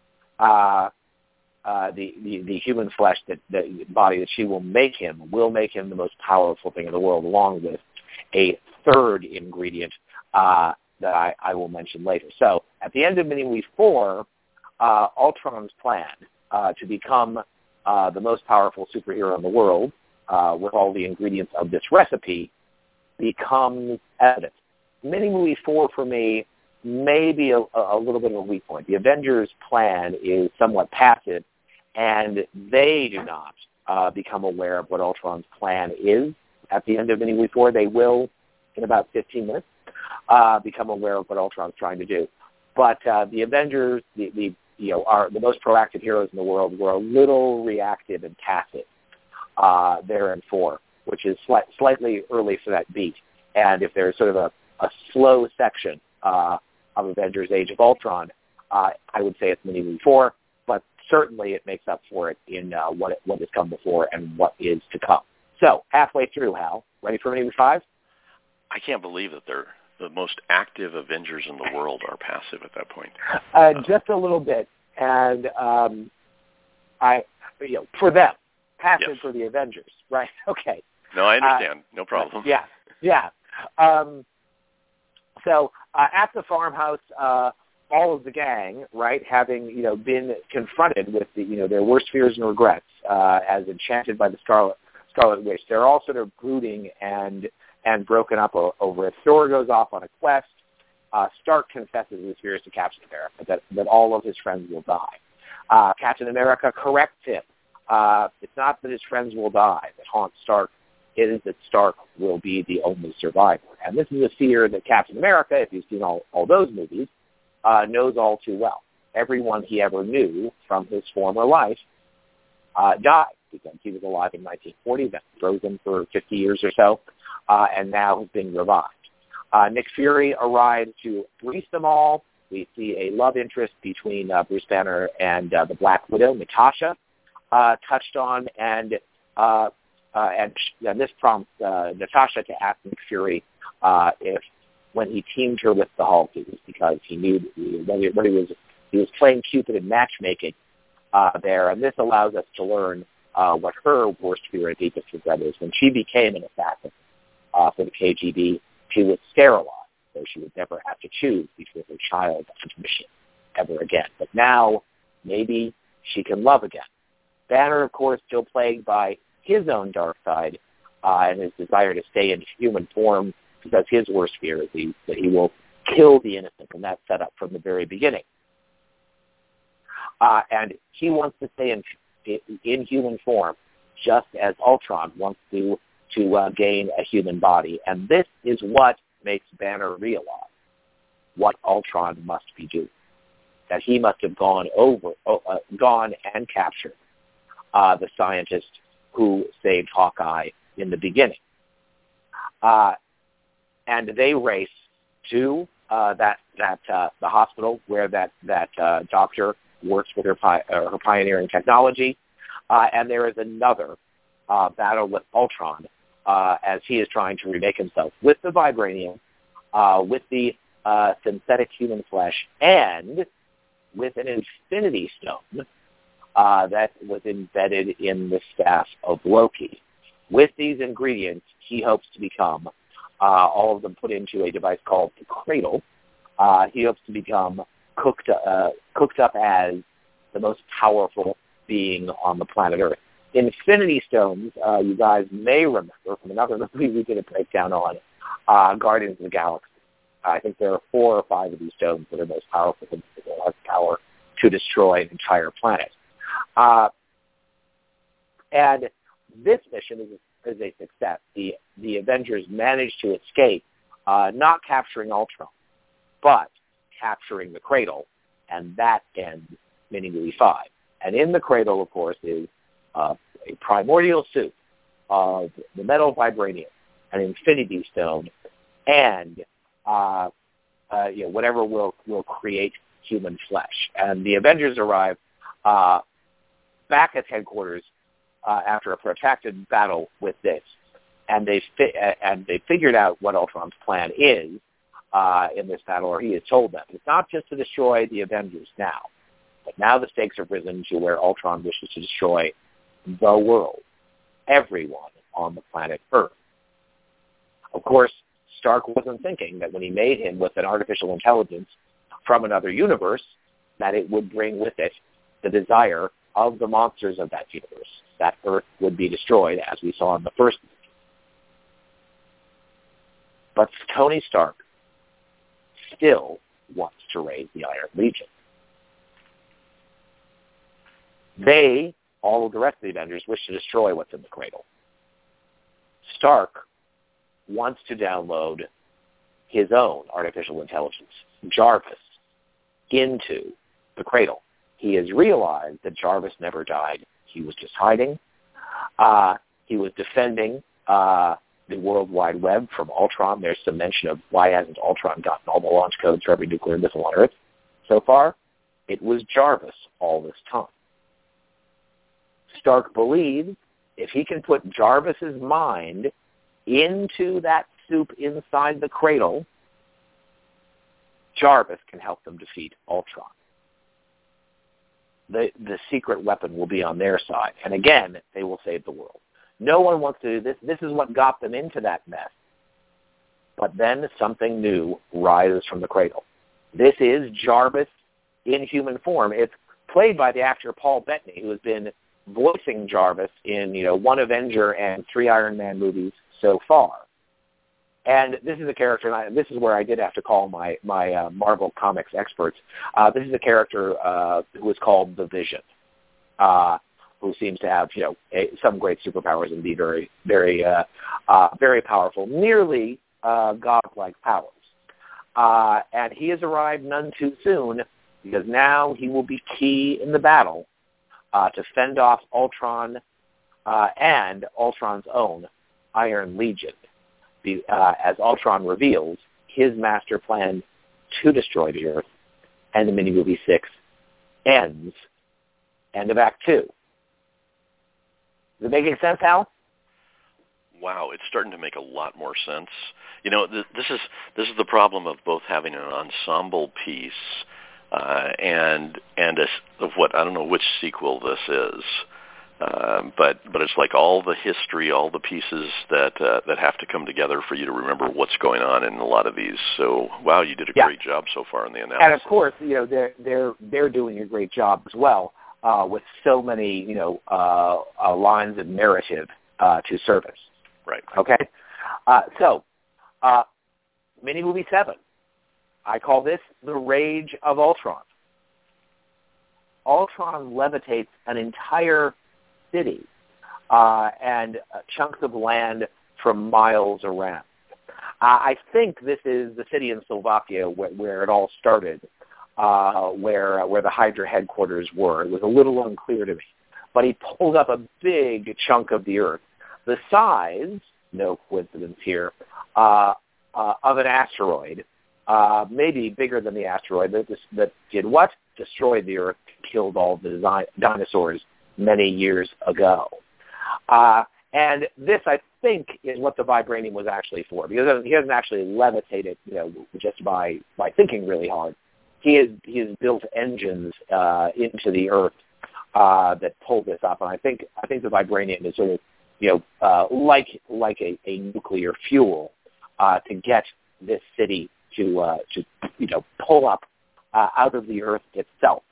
uh, uh, the, the, the human flesh, that the body that she will make him, will make him the most powerful thing in the world, along with a third ingredient uh, that I, I will mention later. So at the end of mini-movie four, uh, Ultron's plan uh, to become uh, the most powerful superhero in the world, uh, with all the ingredients of this recipe, becomes evident. Mini-movie four, for me, may be a, a little bit of a weak point. The Avengers' plan is somewhat passive, and they do not uh, become aware of what Ultron's plan is. At the end of mini-movie four, they will, in about fifteen minutes, uh, become aware of what Ultron's trying to do. But uh, the Avengers, the, the you know, are the most proactive heroes in the world, were a little reactive and passive uh, there in four, which is sli- slightly early for that beat. And if there's sort of a, a slow section uh, of Avengers Age of Ultron, uh, I would say it's mini-movie four, but certainly it makes up for it in uh, what, it, what has come before and what is to come. So halfway through, Hal, ready for mini-movie five? I can't believe that they're the most active Avengers in the world are passive at that point. Uh, uh, just a little bit, and um, I, you know, for them, passive yes. for the Avengers, right? Okay. No, I understand. Uh, no problem. Yeah, yeah. Um, so uh, at the farmhouse, uh, all of the gang, right, having you know been confronted with the you know their worst fears and regrets, uh, as enchanted by the Scarlet Scarlet Witch, they're all sort of brooding and and broken up o- over it. Thor goes off on a quest. Uh, Stark confesses his fears to Captain America, that, that all of his friends will die. Uh, Captain America corrects him. Uh, it's not that his friends will die that haunts Stark. It is that Stark will be the only survivor. And this is a fear that Captain America, if you've seen all, all those movies, uh, knows all too well. Everyone he ever knew from his former life uh, died, because he was alive in nineteen forty, then frozen for fifty years or so, uh, and now has been revived. Uh, Nick Fury arrives to grease them all. We see a love interest between uh, Bruce Banner and uh, the Black Widow, Natasha, uh, touched on, and uh, uh, and, and this prompts uh, Natasha to ask Nick Fury uh, if, when he teamed her with the Hulk, it was because he knew when he, when he was he was playing Cupid and matchmaking uh, there, and this allows us to learn uh, what her worst fear and deepest regret is. When she became an assassin uh, for the K G B, she was sterilized, so she would never have to choose between her child and mission ever again. But now maybe she can love again. Banner, of course, still plagued by his own dark side uh, and his desire to stay in human form, because his worst fear is he, that he will kill the innocent, and that's set up from the very beginning. Uh, and he wants to stay in, in human form, just as Ultron wants to to uh, gain a human body. And this is what makes Banner realize what Ultron must be doing, that he must have gone over, uh, gone and captured uh, the scientist who saved Hawkeye in the beginning. Uh, and they race to uh, that that uh, the hospital where that that uh, doctor works with her, pi- uh, her pioneering technology, uh, and there is another uh, battle with Ultron uh, as he is trying to remake himself with the vibranium, uh, with the uh, synthetic human flesh, and with an Infinity Stone uh, that was embedded in the staff of Loki. With these ingredients, he hopes to become, uh, all of them put into a device called the Cradle, uh, he hopes to become cooked, uh, cooked up as the most powerful being on the planet Earth. Infinity Stones, uh, you guys may remember from another movie we did a breakdown on, uh, Guardians of the Galaxy. I think there are four or five of these stones that are most powerful and have power to destroy an entire planet. Uh, and this mission is a, is a success. The, the Avengers managed to escape, uh, not capturing Ultron, but capturing the Cradle, and that ends Mini-Movie five. And in the Cradle, of course, is uh, a primordial soup of the metal vibranium, an Infinity Stone, and uh, uh, you know, whatever will, will create human flesh. And the Avengers arrive uh, back at headquarters uh, after a protracted battle with this, and they fi- and they figured out what Ultron's plan is uh, in this battle, or he has told them. It's not just to destroy the Avengers now, but now the stakes have risen to where Ultron wishes to destroy the world, everyone on the planet Earth. Of course, Stark wasn't thinking that when he made him with an artificial intelligence from another universe, that it would bring with it the desire of the monsters of that universe, that Earth would be destroyed, as we saw in the first movie. But Tony Stark still wants to raise the Iron Legion. They, all of the rest of the Avengers, wish to destroy what's in the Cradle. Stark wants to download his own artificial intelligence, Jarvis, into the Cradle. He has realized that Jarvis never died. He was just hiding. Uh, he was defending uh, the World Wide Web from Ultron. There's some mention of why hasn't Ultron gotten all the launch codes for every nuclear missile on Earth so far. It was Jarvis all this time. Stark believes if he can put Jarvis's mind into that soup inside the Cradle, Jarvis can help them defeat Ultron. The, the secret weapon will be on their side. And again, they will save the world. No one wants to do this. This is what got them into that mess. But then something new rises from the Cradle. This is Jarvis in human form. It's played by the actor Paul Bettany, who has been voicing Jarvis in, you know, one Avenger and three Iron Man movies so far. And this is a character, and I, this is where I did have to call my, my uh, Marvel Comics experts. Uh, this is a character uh, who is called the Vision, uh, who seems to have, you know, a, some great superpowers and be very, very, uh, uh, very powerful, nearly uh, godlike powers. Uh, and he has arrived none too soon, because now he will be key in the battle uh, to fend off Ultron uh, and Ultron's own Iron Legion. The, uh, as Ultron reveals his master plan to destroy the Earth, and the mini-movie six ends. End of Act two. Is it making sense, Hal? Wow, it's starting to make a lot more sense. You know, th- this is this is the problem of both having an ensemble piece uh, and and a, of what I don't know which sequel this is. Um, but but it's like all the history, all the pieces that uh, that have to come together for you to remember what's going on in a lot of these. So wow, you did a yeah. great job so far in the analysis. And of course, you know they're they're they're doing a great job as well uh, with so many you know uh, uh, lines of narrative uh, to service. Right. Okay. Uh, so, uh, mini movie seven. I call this the Rage of Ultron. Ultron levitates an entire city uh, and uh, chunks of land from miles around. Uh, I think this is the city in Slovakia where, where it all started, uh, where where the Hydra headquarters were. It was a little unclear to me, but he pulled up a big chunk of the earth, the size, no coincidence here, uh, uh, of an asteroid. Uh, maybe bigger than the asteroid that, that did what? Destroyed the Earth, killed all the di- dinosaurs many years ago. Uh, and this, I think, is what the vibranium was actually for, because he hasn't actually levitated, you know, just by, by thinking really hard. He has he has built engines uh, into the Earth uh, that pull this up, and I think I think the vibranium is sort of, you know, uh, like like a, a nuclear fuel uh, to get this city to uh, to you know pull up uh, out of the Earth itself.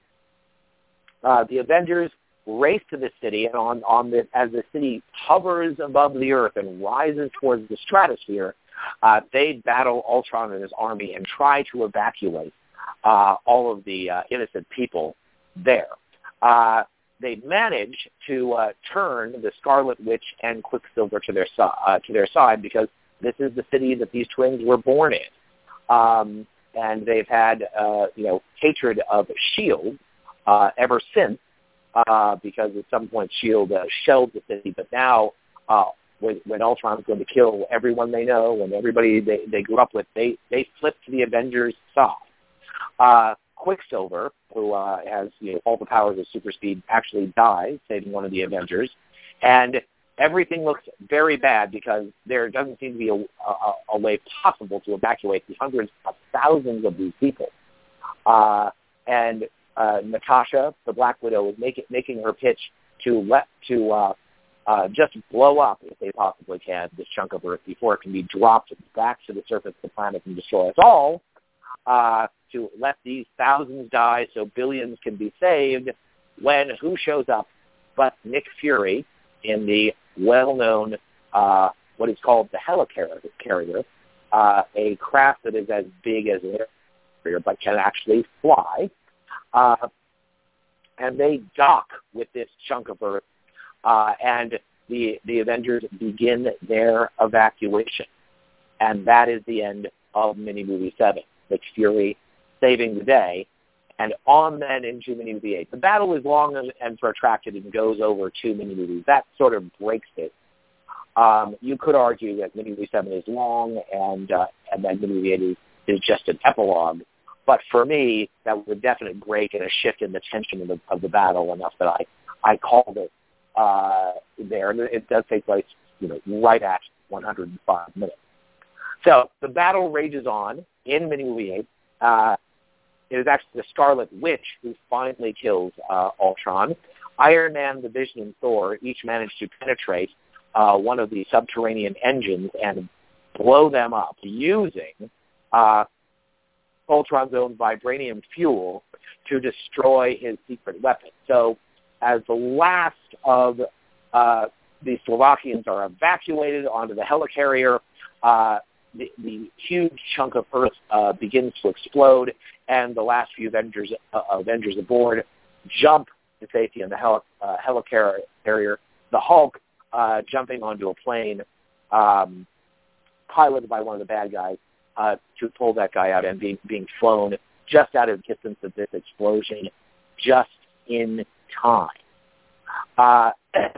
Uh, the Avengers race to the city, and on on the as the city hovers above the Earth and rises towards the stratosphere, uh, they battle Ultron and his army and try to evacuate uh, all of the uh, innocent people there. Uh, they manage to uh, turn the Scarlet Witch and Quicksilver to their si- uh, to their side, because this is the city that these twins were born in. Um, and they've had, uh, you know, hatred of S H I E L D uh, ever since, uh, because at some point S H I E L D uh, shelled the city. But now, uh, when, when Ultron's going to kill everyone they know and everybody they, they grew up with, they, they flip to the Avengers' side. Uh, Quicksilver, who uh, has you know, all the powers of super speed, actually dies, saving one of the Avengers. And everything looks very bad because there doesn't seem to be a, a, a way possible to evacuate the hundreds of thousands of these people. Uh, and uh, Natasha, the Black Widow, is make it, making her pitch to let to uh, uh, just blow up, if they possibly can, this chunk of Earth before it can be dropped back to the surface of the planet and destroy us all, uh, to let these thousands die so billions can be saved, when who shows up but Nick Fury in the well-known, uh, what is called the helicarrier, uh, a craft that is as big as an aircraft but can actually fly. Uh, and they dock with this chunk of Earth, uh, and the, the Avengers begin their evacuation. And that is the end of mini-movie seven. Nick Fury saving the day, and on then into mini-movie eight. The battle is long and, and protracted and goes over two mini-movies. That sort of breaks it. Um, you could argue that mini-movie seven is long and uh, and then mini-movie eight is, is just an epilogue. But for me, that was a definite break and a shift in the tension of the, of the battle enough that I, I called it uh, there. And it does take place, you know, right at one hundred five minutes. So the battle rages on in mini-movie eight. Uh, It is actually the Scarlet Witch who finally kills uh, Ultron. Iron Man, the Vision, and Thor each manage to penetrate uh, one of the subterranean engines and blow them up using uh, Ultron's own vibranium fuel to destroy his secret weapon. So as the last of uh, the Slovakians are evacuated onto the helicarrier, uh, The, the huge chunk of Earth uh, begins to explode, and the last few Avengers, uh, Avengers aboard jump to safety in the heli- uh, helicarrier. The Hulk uh, jumping onto a plane um, piloted by one of the bad guys uh, to pull that guy out, and being, being flown just out of distance of this explosion, just in time. Uh,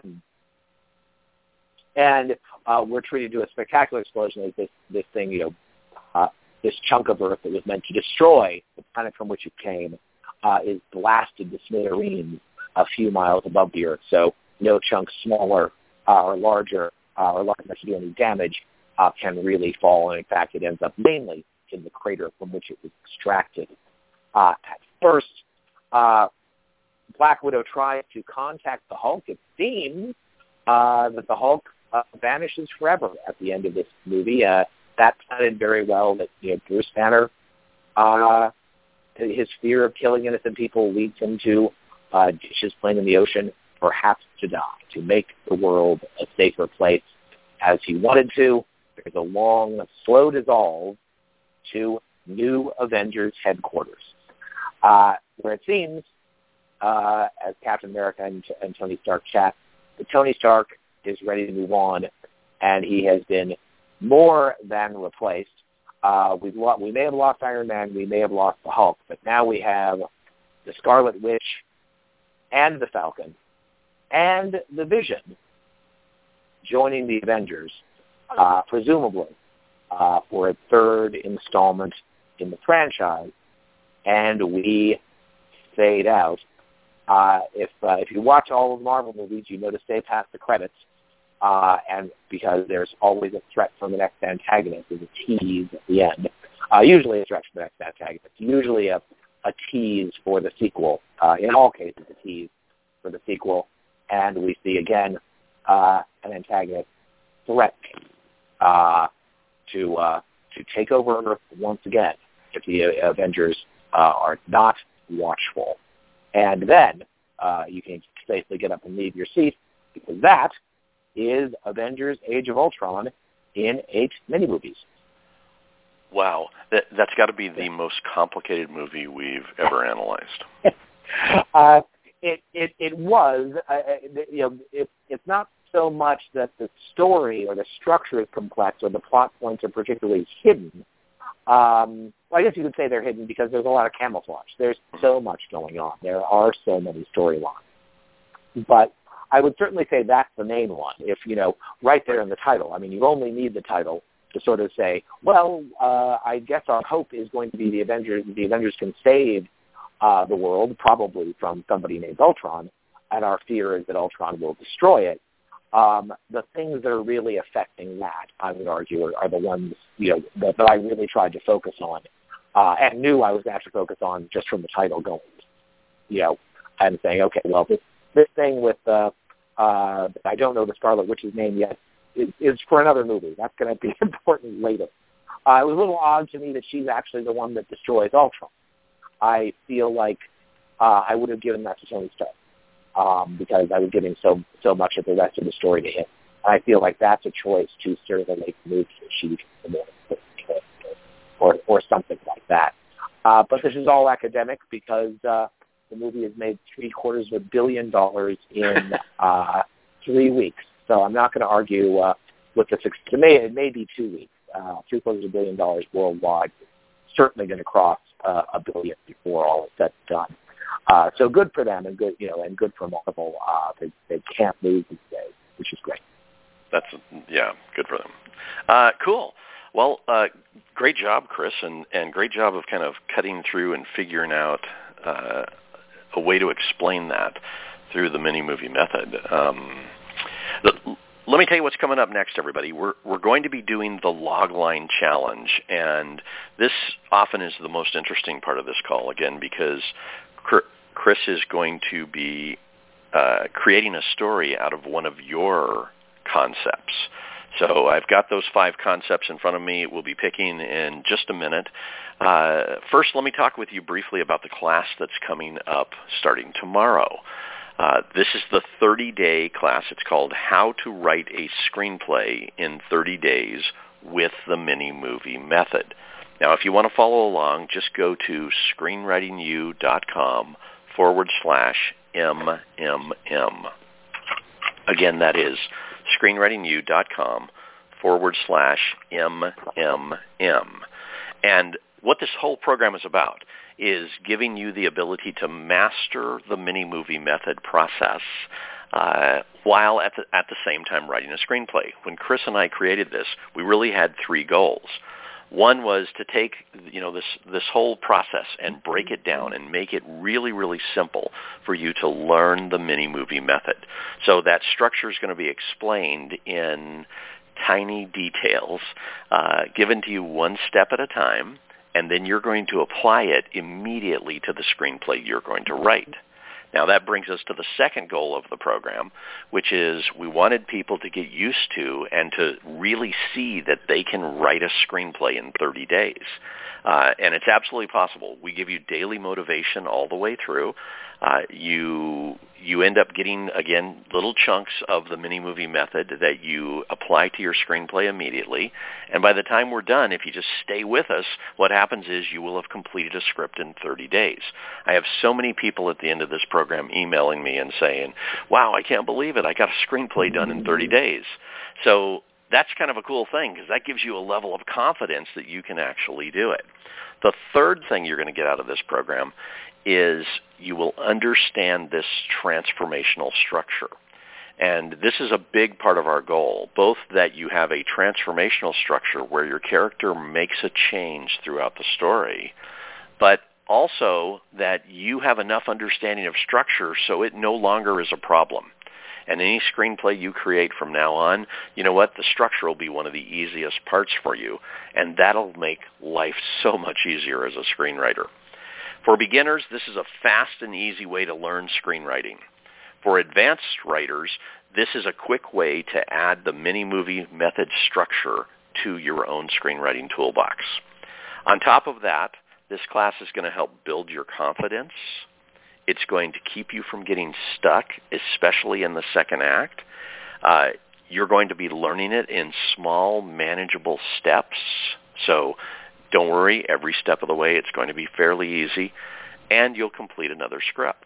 and uh, we're treated to a spectacular explosion as this, this thing, you know, uh, this chunk of Earth that was meant to destroy the planet from which it came uh, is blasted to smithereens a few miles above the Earth. So no chunk smaller uh, or larger uh, or large enough to do any damage uh, can really fall. And in fact, it ends up mainly in the crater from which it was extracted. Uh, at first, uh, Black Widow tries to contact the Hulk, it seems uh, that the Hulk uh, vanishes forever at the end of this movie. Uh, that sounded very well that you know, Bruce Banner, uh, his fear of killing innocent people leads him to uh, ditch his plane in the ocean, perhaps to die, to make the world a safer place as he wanted to. There's a long, slow dissolve to New Avengers headquarters, uh, where it seems, uh, as Captain America and, and Tony Stark chat, that Tony Stark is ready to move on, and he has been more than replaced. Uh, we've lo- we may have lost Iron Man, we may have lost the Hulk, but now we have the Scarlet Witch and the Falcon and the Vision joining the Avengers, uh, presumably uh, for a third installment in the franchise, and we fade out. Uh, if uh, if you watch all of the Marvel movies, you know to stay past the credits, uh, and because there's always a threat from the next antagonist, there's a tease at the end. Uh, usually a threat from the next antagonist. Usually a, a tease for the sequel. Uh, in all cases, a tease for the sequel. And we see again uh, an antagonist threatening uh, to uh, to take over Earth once again if the uh, Avengers uh, are not watchful. And then uh, you can safely get up and leave your seat, because that is Avengers Age of Ultron in eight mini-movies. Wow. That, that's got to be the most complicated movie we've ever analyzed. uh, it, it, it was. Uh, you know, it, it's not so much that the story or the structure is complex or the plot points are particularly hidden. Um, well, I guess you could say they're hidden because there's a lot of camouflage. There's so much going on. There are so many storylines. But I would certainly say that's the main one. If, you know, right there in the title. I mean, you only need the title to sort of say, well, uh, I guess our hope is going to be the Avengers. The Avengers can save uh, the world, probably from somebody named Ultron, and our fear is that Ultron will destroy it. Um, the things that are really affecting that, I would argue, are, are the ones, you know, that, that I really tried to focus on, uh, and knew I was going to have to focus on just from the title going. You know, and saying, okay, well, this this thing with uh, uh, I don't know the Scarlet Witch's name yet is, is for another movie. That's going to be important later. Uh, it was a little odd to me that she's actually the one that destroys Ultron. I feel like uh, I would have given that to Tony Stark. Um, because I was giving so so much of the rest of the story to him. I feel like that's a choice to circulate the movie that she becomes more important, or or something like that. Uh, but this is all academic because uh, the movie has made three quarters of a billion dollars in uh, three weeks. So I'm not going to argue uh, with the success. It may, it may be two weeks. Uh, three quarters of a billion dollars worldwide. Certainly going to cross uh, a billion before all is said and done. Uh, so good for them, and good, you know, and good for Marvel. Uh, they, they can't lose these days, which is great. That's yeah, good for them. Uh, cool. Well, uh, great job, Chris, and, and great job of kind of cutting through and figuring out uh, a way to explain that through the mini movie method. Um, the, let me tell you what's coming up next, everybody. We're we're going to be doing the Logline Challenge, and this often is the most interesting part of this call, again, because Chris is going to be uh, creating a story out of one of your concepts. So I've got those five concepts in front of me. We'll be picking in just a minute. Uh, first, let me talk with you briefly about the class that's coming up starting tomorrow. Uh, this is the thirty-day class. It's called How to Write a Screenplay in thirty days with the Mini Movie Method. Now, if you want to follow along, just go to screenwritingu.com forward slash MMM. Again, that is screenwritingu.com forward slash MMM. And what this whole program is about is giving you the ability to master the mini-movie method process uh, while at the, at the same time writing a screenplay. When Chris and I created this, we really had three goals. One was to take, you know, this this whole process and break it down and make it really, really simple for you to learn the mini-movie method. So that structure is going to be explained in tiny details, uh, given to you one step at a time, and then you're going to apply it immediately to the screenplay you're going to write. Now that brings us to the second goal of the program, which is we wanted people to get used to and to really see that they can write a screenplay in thirty days. Uh, and it's absolutely possible. We give you daily motivation all the way through. Uh, you you end up getting, again, little chunks of the mini-movie method that you apply to your screenplay immediately. And by the time we're done, if you just stay with us, what happens is you will have completed a script in thirty days. I have so many people at the end of this program emailing me and saying, wow, I can't believe it. I got a screenplay done in thirty days. So that's kind of a cool thing because that gives you a level of confidence that you can actually do it. The third thing you're going to get out of this program is you will understand this transformational structure. And this is a big part of our goal, both that you have a transformational structure where your character makes a change throughout the story, but also that you have enough understanding of structure so it no longer is a problem. And any screenplay you create from now on, you know what, the structure will be one of the easiest parts for you, and that'll make life so much easier as a screenwriter. For beginners, this is a fast and easy way to learn screenwriting. For advanced writers, this is a quick way to add the mini-movie method structure to your own screenwriting toolbox. On top of that, this class is going to help build your confidence. It's going to keep you from getting stuck, especially in the second act. Uh, you're going to be learning it in small, manageable steps. So don't worry, every step of the way it's going to be fairly easy, and you'll complete another script.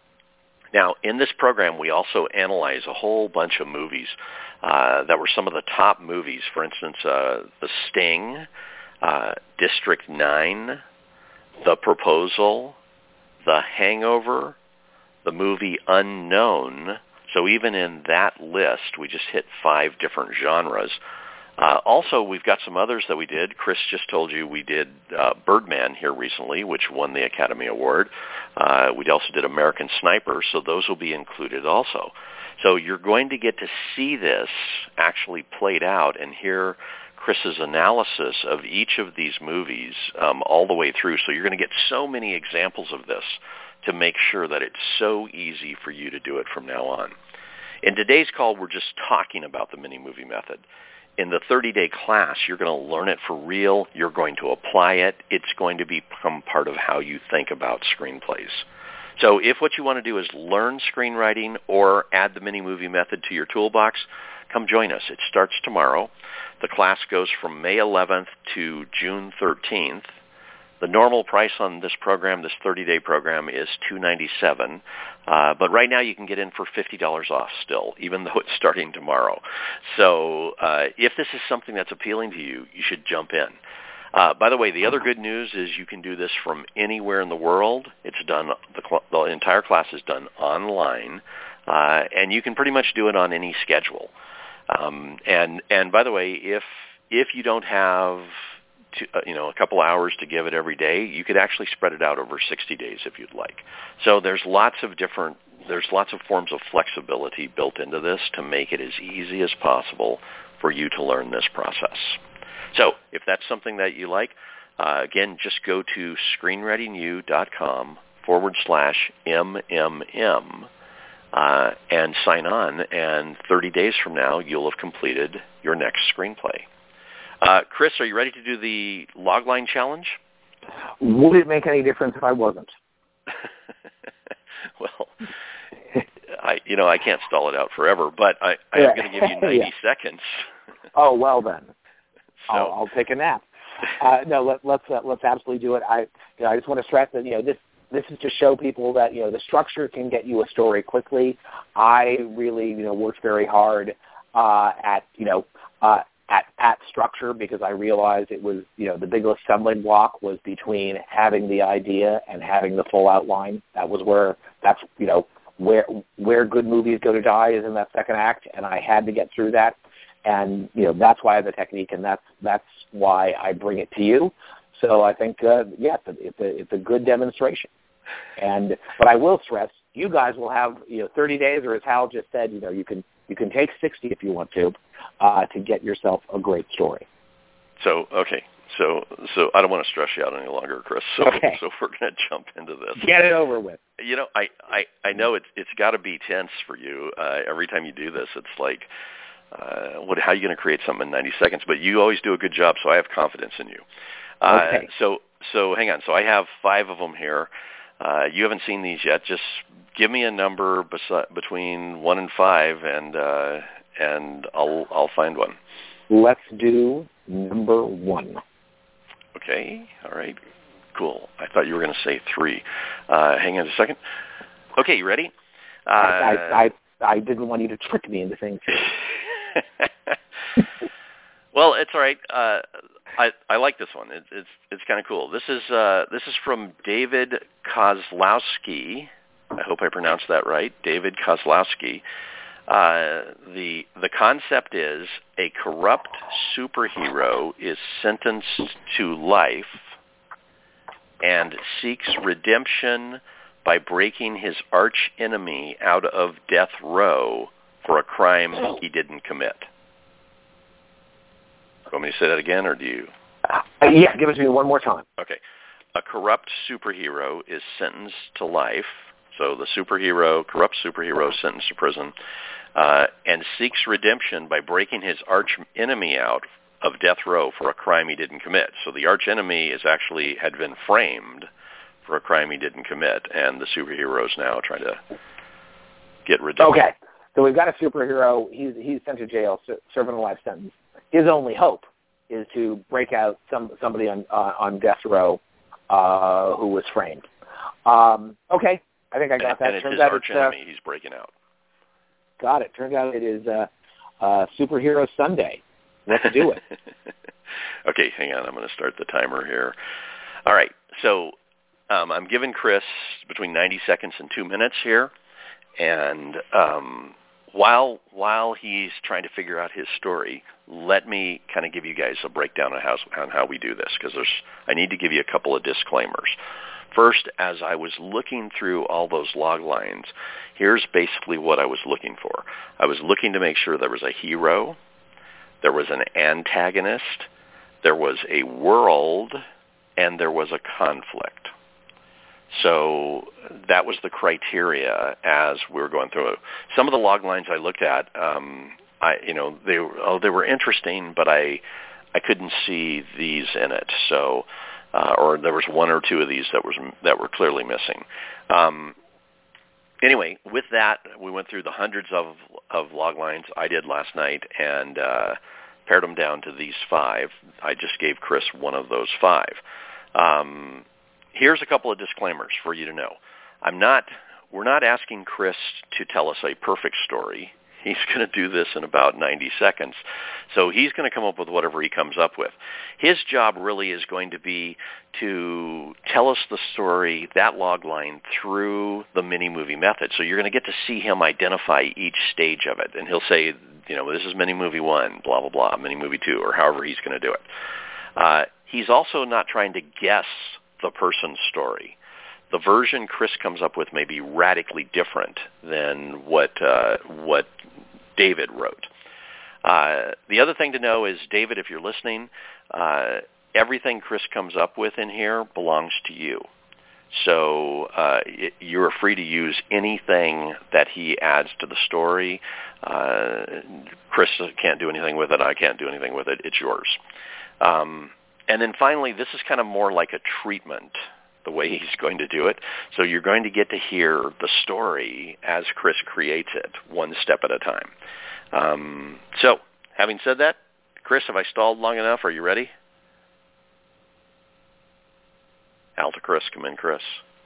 Now, in this program, we also analyze a whole bunch of movies uh, that were some of the top movies. For instance, uh, The Sting, uh, District nine, The Proposal, The Hangover, the movie Unknown. So even in that list, we just hit five different genres. Uh, also, we've got some others that we did. Chris just told you we did uh, Birdman here recently, which won the Academy Award. Uh, we also did American Sniper, so those will be included also. So you're going to get to see this actually played out and hear Chris's analysis of each of these movies um, all the way through. So you're going to get so many examples of this to make sure that it's so easy for you to do it from now on. In today's call, we're just talking about the mini-movie method. In the thirty-day class, you're going to learn it for real. You're going to apply it. It's going to become part of how you think about screenplays. So if what you want to do is learn screenwriting or add the mini-movie method to your toolbox, come join us. It starts tomorrow. The class goes from May eleventh to June thirteenth. The normal price on this program, this thirty-day program, is two hundred ninety-seven dollars. Uh, but right now you can get in for fifty dollars off still, even though it's starting tomorrow. So uh, if this is something that's appealing to you, you should jump in. Uh, by the way, the other good news is you can do this from anywhere in the world. It's done. The, cl- the entire class is done online, uh, and you can pretty much do it on any schedule. Um, and and by the way, if if you don't have to, uh, you know a couple hours to give it every day, you could actually spread it out over sixty days if you'd like. So there's lots of different there's lots of forms of flexibility built into this to make it as easy as possible for you to learn this process. So if that's something that you like, uh, again, just go to screenwritingyou.com forward slash MMM uh, and sign on, and thirty days from now, you'll have completed your next screenplay. Uh, Chris, are you ready to do the logline challenge? Would it make any difference if I wasn't? Well, I you know I can't stall it out forever, but I, I am going to give you ninety yeah. seconds. Oh well then. So. I'll, I'll take a nap. Uh, no, let, let's uh, let's absolutely do it. I you know, I just want to stress that you know this this is to show people that you know the structure can get you a story quickly. I really you know worked very hard uh, at you know uh, at at structure because I realized it was you know the biggest stumbling block was between having the idea and having the full outline. That was where that's you know where where good movies go to die is in that second act, and I had to get through that. And you know that's why I have the technique, and that's that's why I bring it to you. So I think, uh, yeah, it's a, it's a it's a good demonstration. And but I will stress, you guys will have you know thirty days, or as Hal just said, you know you can you can take sixty if you want to, uh, to get yourself a great story. So okay, So, so I don't want to stress you out any longer, Chris. So, okay. so we're going to jump into this. Get it over with. You know, I, I, I know it's it's got to be tense for you. Uh, every time you do this, it's like, uh, what? How are you going to create something in ninety seconds? But you always do a good job, so I have confidence in you. Uh, okay. So, so hang on. So I have five of them here. Uh, you haven't seen these yet. Just give me a number besi- between one and five, and uh, and I'll I'll find one. Let's do number one. Okay. All right. Cool. I thought you were going to say three. Uh, hang on a second. Okay, you ready? Uh, I, I, I I didn't want you to trick me into saying three. Well, it's all right. Uh, I I like this one. It, it's it's kind of cool. This is uh, this is from David Kozlowski. I hope I pronounced that right. David Kozlowski. Uh, the the concept is a corrupt superhero is sentenced to life and seeks redemption by breaking his arch enemy out of death row for a crime he didn't commit. Want me to say that again, or do you? Uh, yeah, give it to me one more time. Okay. A corrupt superhero is sentenced to life. So the superhero, corrupt superhero, is sentenced to prison, uh, and seeks redemption by breaking his arch enemy out of death row for a crime he didn't commit. So the arch enemy is actually had been framed for a crime he didn't commit, and the superhero is now trying to get redemption. Okay, so we've got a superhero. He's he's sent to jail, serving a life sentence. His only hope is to break out some somebody on uh, on death row uh, who was framed. Um, okay, I think I got and, that. And it's Turns his out arch it's, enemy uh, he's breaking out. Got it. Turns out it is uh, uh, Superhero Sunday. Let's do it. Okay, hang on. I'm going to start the timer here. All right, so um, I'm giving Chris between ninety seconds and two minutes here, and um, while while he's trying to figure out his story, let me kind of give you guys a breakdown on how on how we do this, because there's I need to give you a couple of disclaimers. First, as I was looking through all those log lines, here's basically what I was looking for. I was looking to make sure there was a hero, there was an antagonist, there was a world, and there was a conflict. So that was the criteria as we were going through it. Some of the log lines I looked at, um, I you know they oh they were interesting, but I I couldn't see these in it. So uh, or there was one or two of these that was that were clearly missing. Um, anyway, with that, we went through the hundreds of of log lines I did last night and uh, pared them down to these five. I just gave Chris one of those five. Um, Here's a couple of disclaimers for you to know. I'm not, we're not asking Chris to tell us a perfect story. He's going to do this in about ninety seconds. So he's going to come up with whatever he comes up with. His job really is going to be to tell us the story, that log line, through the mini-movie method. So you're going to get to see him identify each stage of it. And he'll say, you know, this is mini-movie one, blah, blah, blah, mini-movie two, or however he's going to do it. Uh, he's also not trying to guess the person's story. The version Chris comes up with may be radically different than what uh, what David wrote. Uh, the other thing to know is, David, if you're listening, uh, everything Chris comes up with in here belongs to you. So uh, it, you're free to use anything that he adds to the story. Uh, Chris can't do anything with it. I can't do anything with it. It's yours. Um, And then finally, this is kind of more like a treatment, the way he's going to do it. So you're going to get to hear the story as Chris creates it, one step at a time. Um, so, having said that, Chris, have I stalled long enough? Are you ready? Al to Chris. Come in, Chris.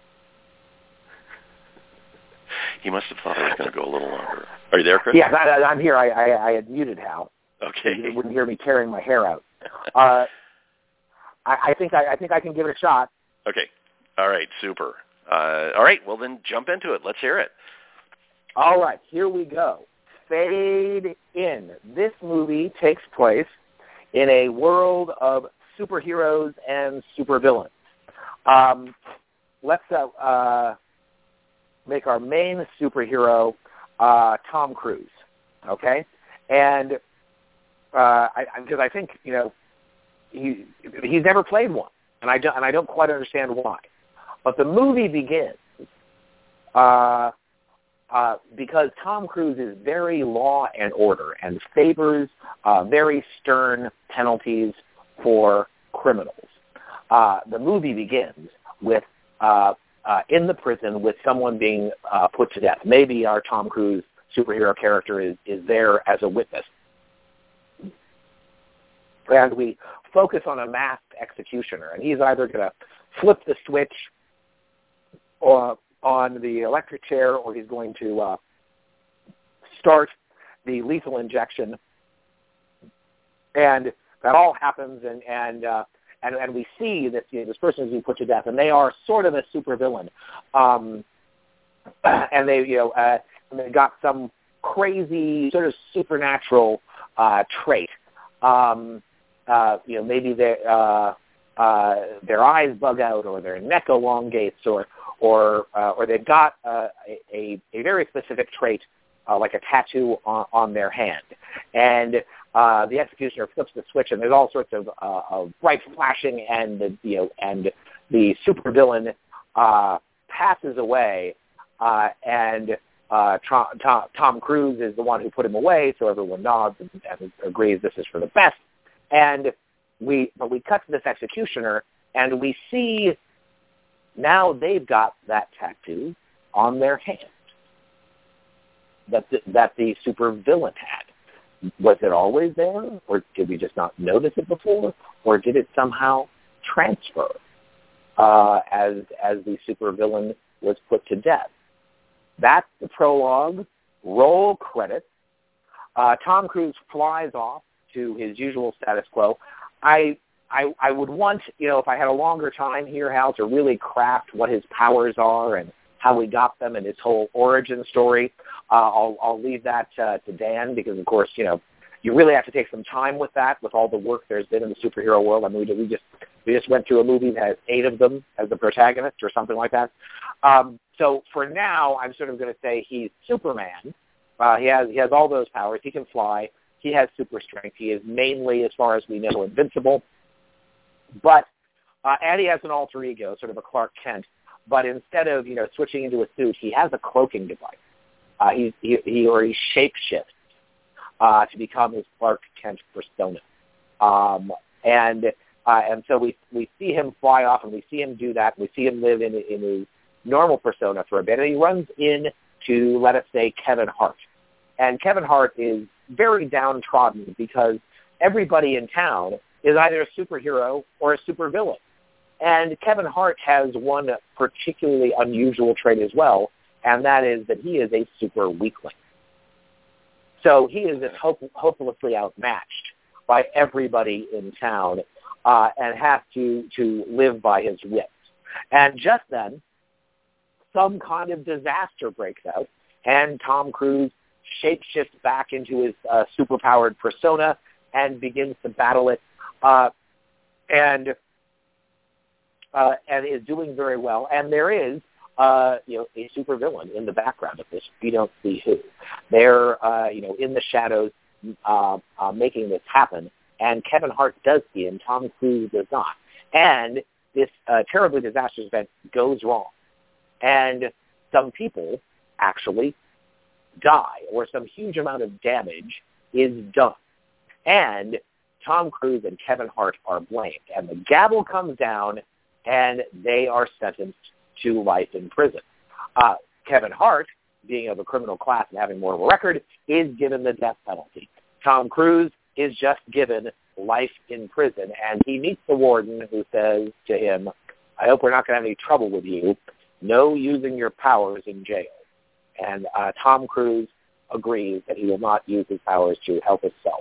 He must have thought I was going to go a little longer. Are you there, Chris? Yeah, I, I'm here. I, I, I had muted Hal. Okay. You wouldn't hear me tearing my hair out. Uh, I, I think I, I think I can give it a shot. Okay. All right. Super. Uh, all right. Well, then jump into it. Let's hear it. All right. Here we go. Fade in. This movie takes place in a world of superheroes and supervillains. Um, let's uh, uh, make our main superhero uh, Tom Cruise. Okay, and uh, I, because I think you know. he he's never played one, and I don't and I don't quite understand why. But the movie begins uh, uh, because Tom Cruise is very law and order and favors uh, very stern penalties for criminals. Uh, the movie begins with uh, uh, in the prison with someone being uh, put to death. Maybe our Tom Cruise superhero character is, is there as a witness. And we focus on a masked executioner, and he's either going to flip the switch or on the electric chair, or he's going to uh, start the lethal injection. And that all happens, and and uh, and, and we see that you know, this person is being put to death, and they are sort of a supervillain, um, and they you know uh, and they got some crazy sort of supernatural uh, trait. Um, uh, you know, maybe their uh, uh, their eyes bug out, or their neck elongates, or or uh, or they've got uh, a a very specific trait, uh, like a tattoo on, on their hand, and uh, the executioner flips the switch, and there's all sorts of, uh, of bright flashing, and the, you know, and the supervillain uh, passes away, uh, and uh, Tom, Tom, Tom Cruise is the one who put him away, so everyone nods and, and agrees this is for the best. And we, but we cut to this executioner, and we see now they've got that tattoo on their hand that the, that the supervillain had. Was it always there, or did we just not notice it before, or did it somehow transfer uh, as as the supervillain was put to death? That's the prologue. Roll credits. Uh, Tom Cruise flies off to his usual status quo. I, I I would want, you know, if I had a longer time here, Hal, to really craft what his powers are and how we got them and his whole origin story. Uh, I'll I'll leave that uh, to Dan, because of course, you know, you really have to take some time with that, with all the work there's been in the superhero world. I mean, we just we just went through a movie that has eight of them as the protagonist or something like that. Um, so for now, I'm sort of going to say he's Superman. Uh, he has he has all those powers. He can fly. He has super strength. He is mainly, as far as we know, invincible. But uh, and he has an alter ego, sort of a Clark Kent. But instead of, you know, switching into a suit, he has a cloaking device. Uh, he, he, he or he shapeshifts uh, to become his Clark Kent persona. Um, and uh, and so we we see him fly off, and we see him do that. We see him live in in his normal persona for a bit, and he runs into, let us say, Kevin Hart. And Kevin Hart is very downtrodden because everybody in town is either a superhero or a supervillain. And Kevin Hart has one particularly unusual trait as well, and that is that he is a super weakling. So he is just hope, hopelessly outmatched by everybody in town uh, and has to, to live by his wits. And just then, some kind of disaster breaks out, and Tom Cruise shapeshifts back into his uh, superpowered persona and begins to battle it, uh, and uh, and is doing very well. And there is, uh, you know, a supervillain in the background of this. We don't see who. They're, uh, you know, in the shadows, uh, uh, making this happen. And Kevin Hart does see him. Tom Cruise does not. And this uh, terribly disastrous event goes wrong, and some people actually die, or some huge amount of damage is done. And Tom Cruise and Kevin Hart are blamed. And the gavel comes down, and they are sentenced to life in prison. Uh, Kevin Hart, being of a criminal class and having more of a record, is given the death penalty. Tom Cruise is just given life in prison, and he meets the warden, who says to him, I hope we're not going to have any trouble with you. No using your powers in jail. And uh, Tom Cruise agrees that he will not use his powers to help himself.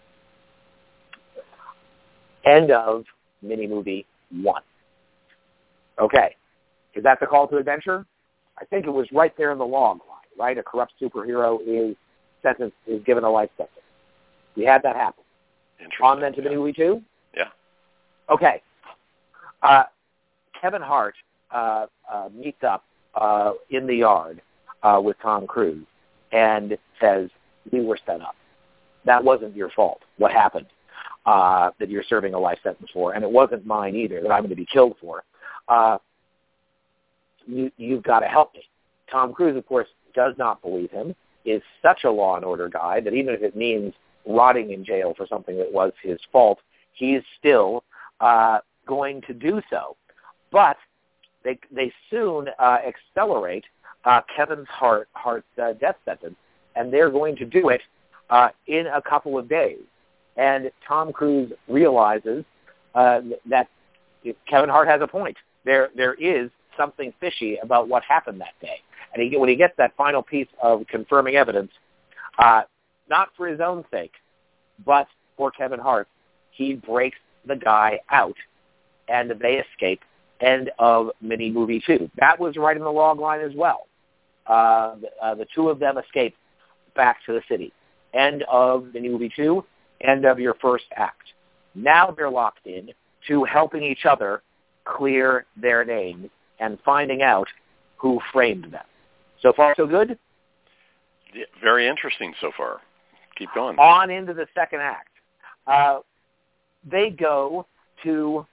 End of mini-movie one. Okay. Is that the call to adventure? I think it was right there in the log line, right? A corrupt superhero is sentenced, is given a life sentence. We had that happen. On then to yeah. mini-movie two? Yeah. Okay. Uh, Kevin Hart uh, uh, meets up uh, in the yard Uh, with Tom Cruise and says, we were set up. That wasn't your fault. What happened? uh, that you're serving a life sentence for, and it wasn't mine either that I'm going to be killed for. Uh, you, you've got to help me. Tom Cruise, of course, does not believe him, is such a law and order guy that even if it means rotting in jail for something that was his fault, he's still uh, going to do so. But they they soon uh, accelerate uh, Kevin Hart, Hart's uh, death sentence, and they're going to do it uh, in a couple of days. And Tom Cruise realizes uh, that Kevin Hart has a point. There there is something fishy about what happened that day. And he, when he gets that final piece of confirming evidence, uh, not for his own sake, but for Kevin Hart, he breaks the guy out, and they escape. End of mini movie two. That was right in the log line as well. Uh, the, uh, the two of them escape back to the city. End of mini movie two. End of your first act. Now they're locked in to helping each other clear their names and finding out who framed them. So far, so good? Yeah, very interesting so far. Keep going. On into the second act. Uh, they go to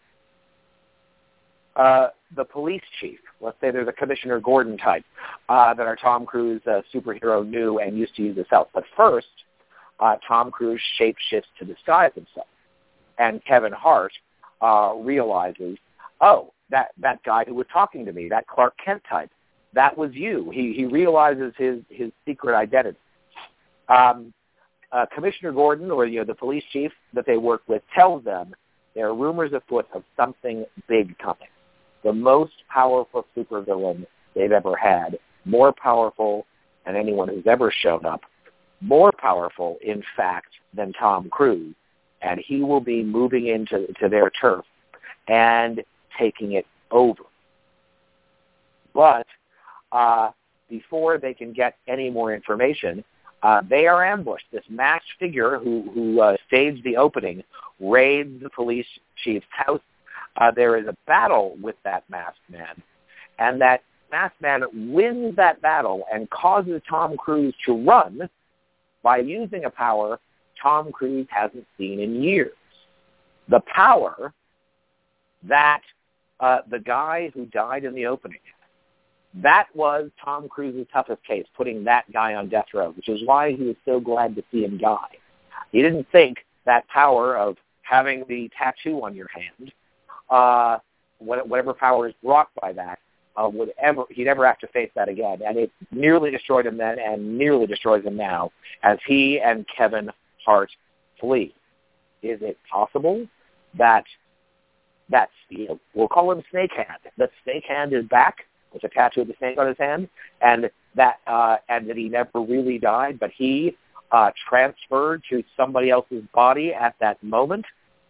uh, the police chief. Let's say there's a Commissioner Gordon type uh, that our Tom Cruise uh, superhero knew and used to use himself. But first, uh, Tom Cruise shapeshifts to disguise himself. And Kevin Hart uh, realizes, oh, that, that guy who was talking to me, that Clark Kent type, that was you. He he realizes his, his secret identity. Um, uh, Commissioner Gordon, or you know, the police chief that they work with, tells them there are rumors afoot of something big coming. The most powerful supervillain they've ever had, more powerful than anyone who's ever shown up, more powerful, in fact, than Tom Cruise, and he will be moving into to their turf and taking it over. But Uh, before they can get any more information, uh, they are ambushed. This masked figure who, who uh, staged the opening raids the police chief's house. Uh, there is a battle with that masked man, and that masked man wins that battle and causes Tom Cruise to run by using a power Tom Cruise hasn't seen in years. The power that uh, the guy who died in the opening, that was Tom Cruise's toughest case, putting that guy on death row, which is why he was so glad to see him die. He didn't think that power of having the tattoo on your hand, uh, whatever power is brought by that, uh, would ever he'd ever have to face that again. And it nearly destroyed him then and nearly destroys him now as he and Kevin Hart flee. Is it possible that, that's, you know, we'll call him Snakehand, that Snakehand is back with a tattoo of the snake on his hand, and that uh, and that he never really died, but he uh, transferred to somebody else's body at that moment?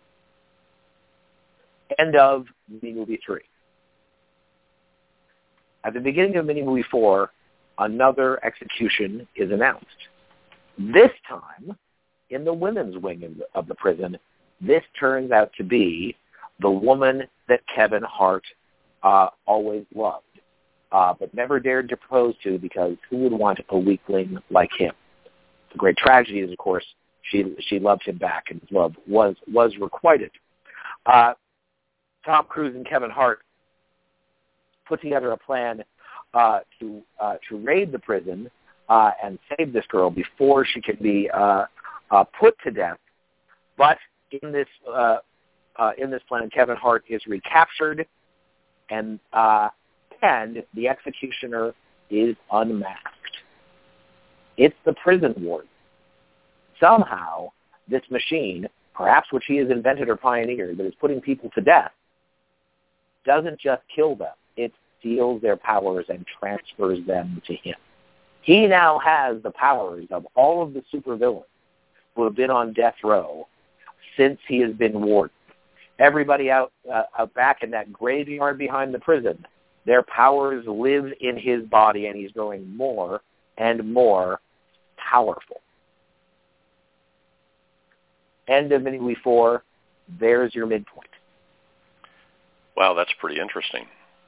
End of mini-movie three. At the beginning of mini-movie four, another execution is announced. This time, in the women's wing of the, of the prison, this turns out to be the woman that Kevin Hart uh, always loved. Uh, but never dared to propose to because who would want a weakling like him? The great tragedy is, of course, she she loved him back, and his love was was requited. Uh, Tom Cruise and Kevin Hart put together a plan uh, to uh, to raid the prison uh, and save this girl before she could be uh, uh, put to death. But in this uh, uh, in this plan, Kevin Hart is recaptured, and uh, and the executioner is unmasked. It's the prison warden. Somehow, this machine, perhaps which he has invented or pioneered, that is putting people to death, doesn't just kill them. It steals their powers and transfers them to him. He now has the powers of all of the supervillains who have been on death row since he has been warden. Everybody out, uh, out back in that graveyard behind the prison, their powers live in his body, and he's growing more and more powerful. End of mini-movie four. There's your midpoint. Wow, that's pretty interesting.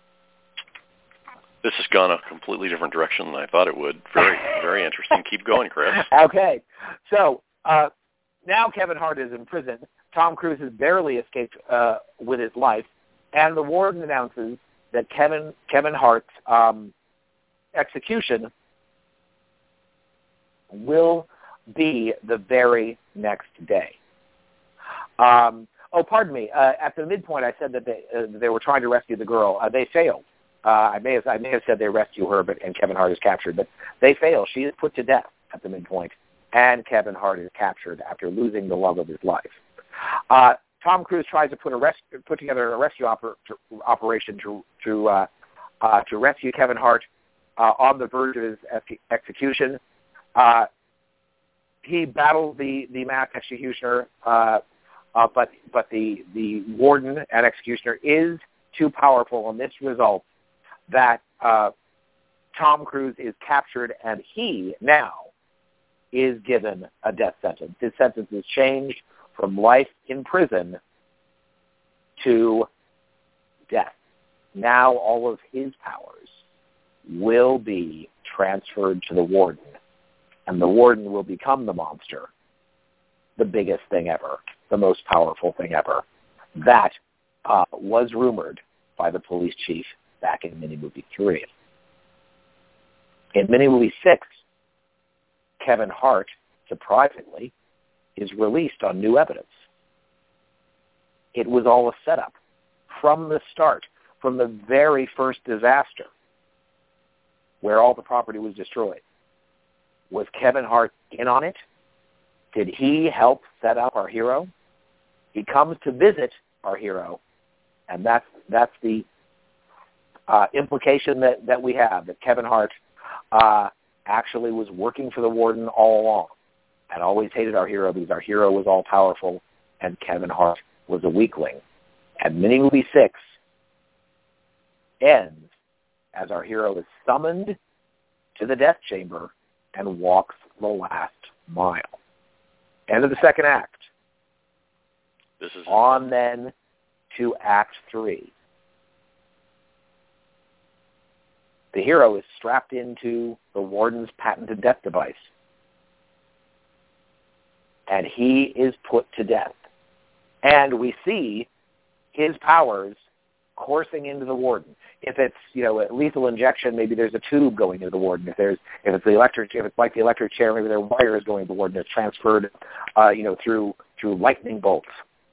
This has gone a completely different direction than I thought it would. Very, very interesting. Keep going, Chris. Okay. So uh, now Kevin Hart is in prison Tom Cruise has barely escaped uh, with his life, and the warden announces that Kevin Kevin Hart's um, execution will be the very next day. Um, oh, pardon me. Uh, at the midpoint, I said that they uh, they were trying to rescue the girl. Uh, they failed. Uh, I may have I may have said they rescue her, but and Kevin Hart is captured, but they fail. She is put to death at the midpoint, and Kevin Hart is captured after losing the love of his life. Uh, Tom Cruise tries to put a res- put together a rescue oper- to, operation to to uh, uh, to rescue Kevin Hart uh, on the verge of his ex- execution. Uh, he battles the the mass executioner, uh, uh, but but the the warden and executioner is too powerful, and this results that uh, Tom Cruise is captured, and he now is given a death sentence. His sentence is changed from life in prison to death. Now all of his powers will be transferred to the warden, and the warden will become the monster, the biggest thing ever, the most powerful thing ever. That uh, was rumored by the police chief back in Minimovie three. In Minimovie six, Kevin Hart, surprisingly, is released on new evidence. It was all a setup from the start, from the very first disaster where all the property was destroyed. Was Kevin Hart in on it? Did he help set up our hero? He comes to visit our hero, and that's that's the uh, implication that, that we have, that Kevin Hart uh, actually was working for the warden all along and always hated our hero because our hero was all-powerful and Kevin Hart was a weakling. And Minimovie six ends as our hero is summoned to the death chamber and walks the last mile. End of the second act. This is on then to Act three. The hero is strapped into the warden's patented death device, and he is put to death. And we see his powers coursing into the warden. If it's, you know, a lethal injection, maybe there's a tube going into the warden. If there's, if it's the electric, if it's like the electric chair, maybe there are wires going to the warden. It's transferred, uh, you know, through through lightning bolts.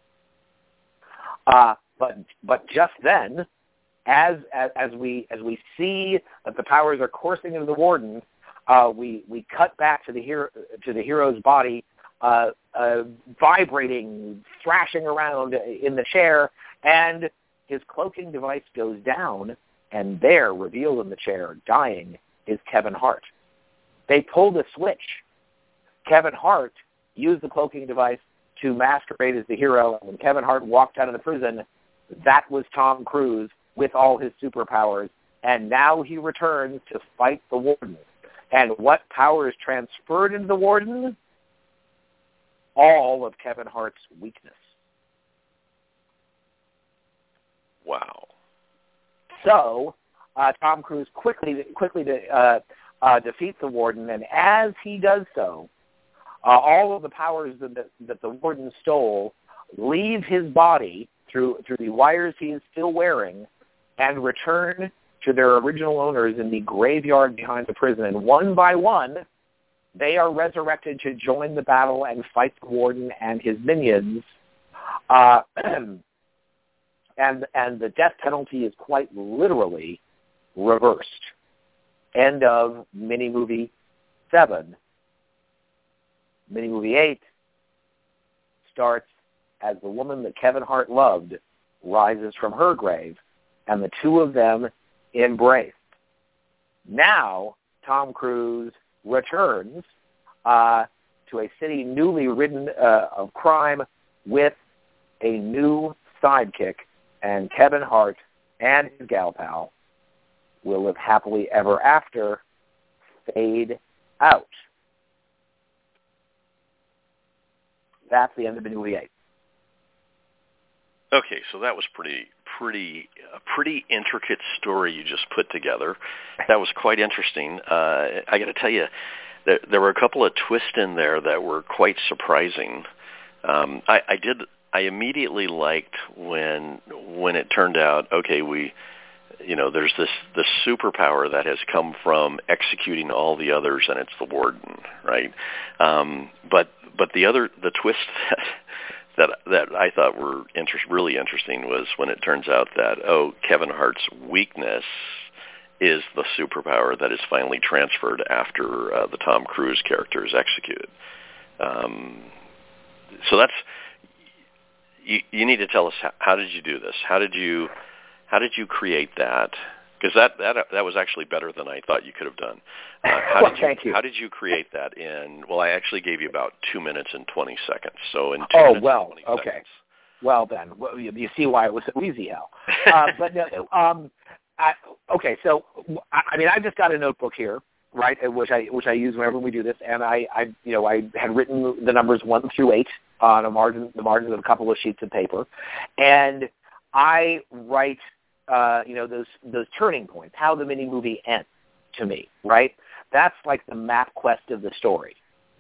Uh, but but just then, as, as as we as we see that the powers are coursing into the warden, uh, we we cut back to the hero to the hero's body, uh, uh, vibrating, thrashing around in the chair, and his cloaking device goes down, and there, revealed in the chair, dying, is Kevin Hart. They pulled a switch. Kevin Hart used the cloaking device to masquerade as the hero, and when Kevin Hart walked out of the prison, that was Tom Cruise with all his superpowers, and now he returns to fight the warden. And what powers transferred into the warden? All of Kevin Hart's weakness. Wow. So uh, Tom Cruise quickly quickly de- uh, uh, defeats the warden, and as he does so, uh, all of the powers that the, that the warden stole leave his body through through the wires he is still wearing and return to their original owners in the graveyard behind the prison. And one by one, they are resurrected to join the battle and fight the warden and his minions. Uh, And and the death penalty is quite literally reversed. End of Minimovie seven. Minimovie eight starts as the woman that Kevin Hart loved rises from her grave, and the two of them embrace. Now, Tom Cruise returns uh, to a city newly ridden uh, of crime with a new sidekick, and Kevin Hart and his gal pal will live happily ever after. Fade out. That's the end of Minimovie eight. Okay, so that was pretty, pretty, a pretty intricate story you just put together. That was quite interesting. Uh, I got to tell you, there, there were a couple of twists in there that were quite surprising. Um, I, I did. I immediately liked when when it turned out, okay, we, you know, there's this this superpower that has come from executing all the others, and it's the Warden, right? Um, but but the other the twist that that that I thought were inter- really interesting was when it turns out that oh, Kevin Hart's weakness is the superpower that is finally transferred after uh, the Tom Cruise character is executed. Um, so that's you, you need to tell us how, how did you do this? How did you how did you create that? Because that, that that was actually better than I thought you could have done. Uh, how well, did you, thank you. How did you create that in? Well, I actually gave you about two minutes and twenty seconds. So in two oh minutes well, and twenty okay. seconds. Well then, well, you, you see why it was so easy, Hal. Uh, but no, um, I, okay, so I, I mean, I've just got a notebook here, right, which I which I use whenever we do this, and I, I you know I had written the numbers one through eight on a margin, the margins of a couple of sheets of paper, and I write, uh, you know, those those turning points, how the mini movie ends to me, right? That's like the map quest of the story.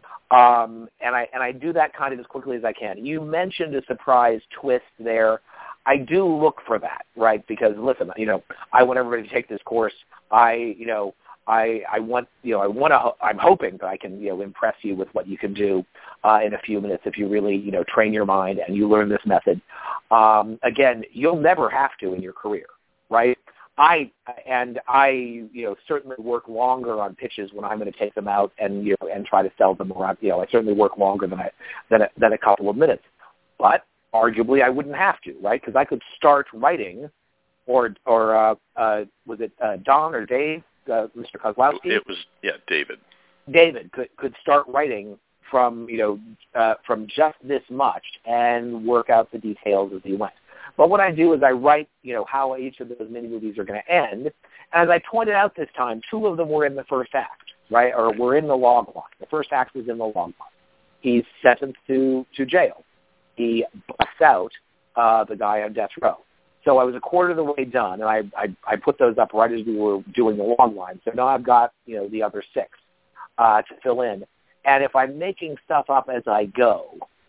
Um, and I and I do that kind of as quickly as I can. You mentioned a surprise twist there. I do look for that, right? Because listen, you know, I want everybody to take this course. I, you know, I I want, you know, I want to. I'm hoping that I can, you know, impress you with what you can do uh, in a few minutes if you really, you know, train your mind and you learn this method. Um, again, you'll never have to in your career, right? I and I, you know, certainly work longer on pitches when I'm going to take them out and you know and try to sell them around. You know, I certainly work longer than I than a, than a couple of minutes, but arguably I wouldn't have to, right? Because I could start writing, or or uh, uh, was it uh, Don or Dave, uh, Mister Kozlowski? It was yeah, David. David could could start writing from you know uh, from just this much and work out the details as he went. But what I do is I write, you know, how each of those mini movies are going to end. And as I pointed out this time, two of them were in the first act, right, or were in the log line. The first act was in the log line. He's sentenced to, to jail. He busts out uh, the guy on death row. So I was a quarter of the way done, and I, I, I put those up right as we were doing the log line. So now I've got, you know, the other six uh, to fill in. And if I'm making stuff up as I go,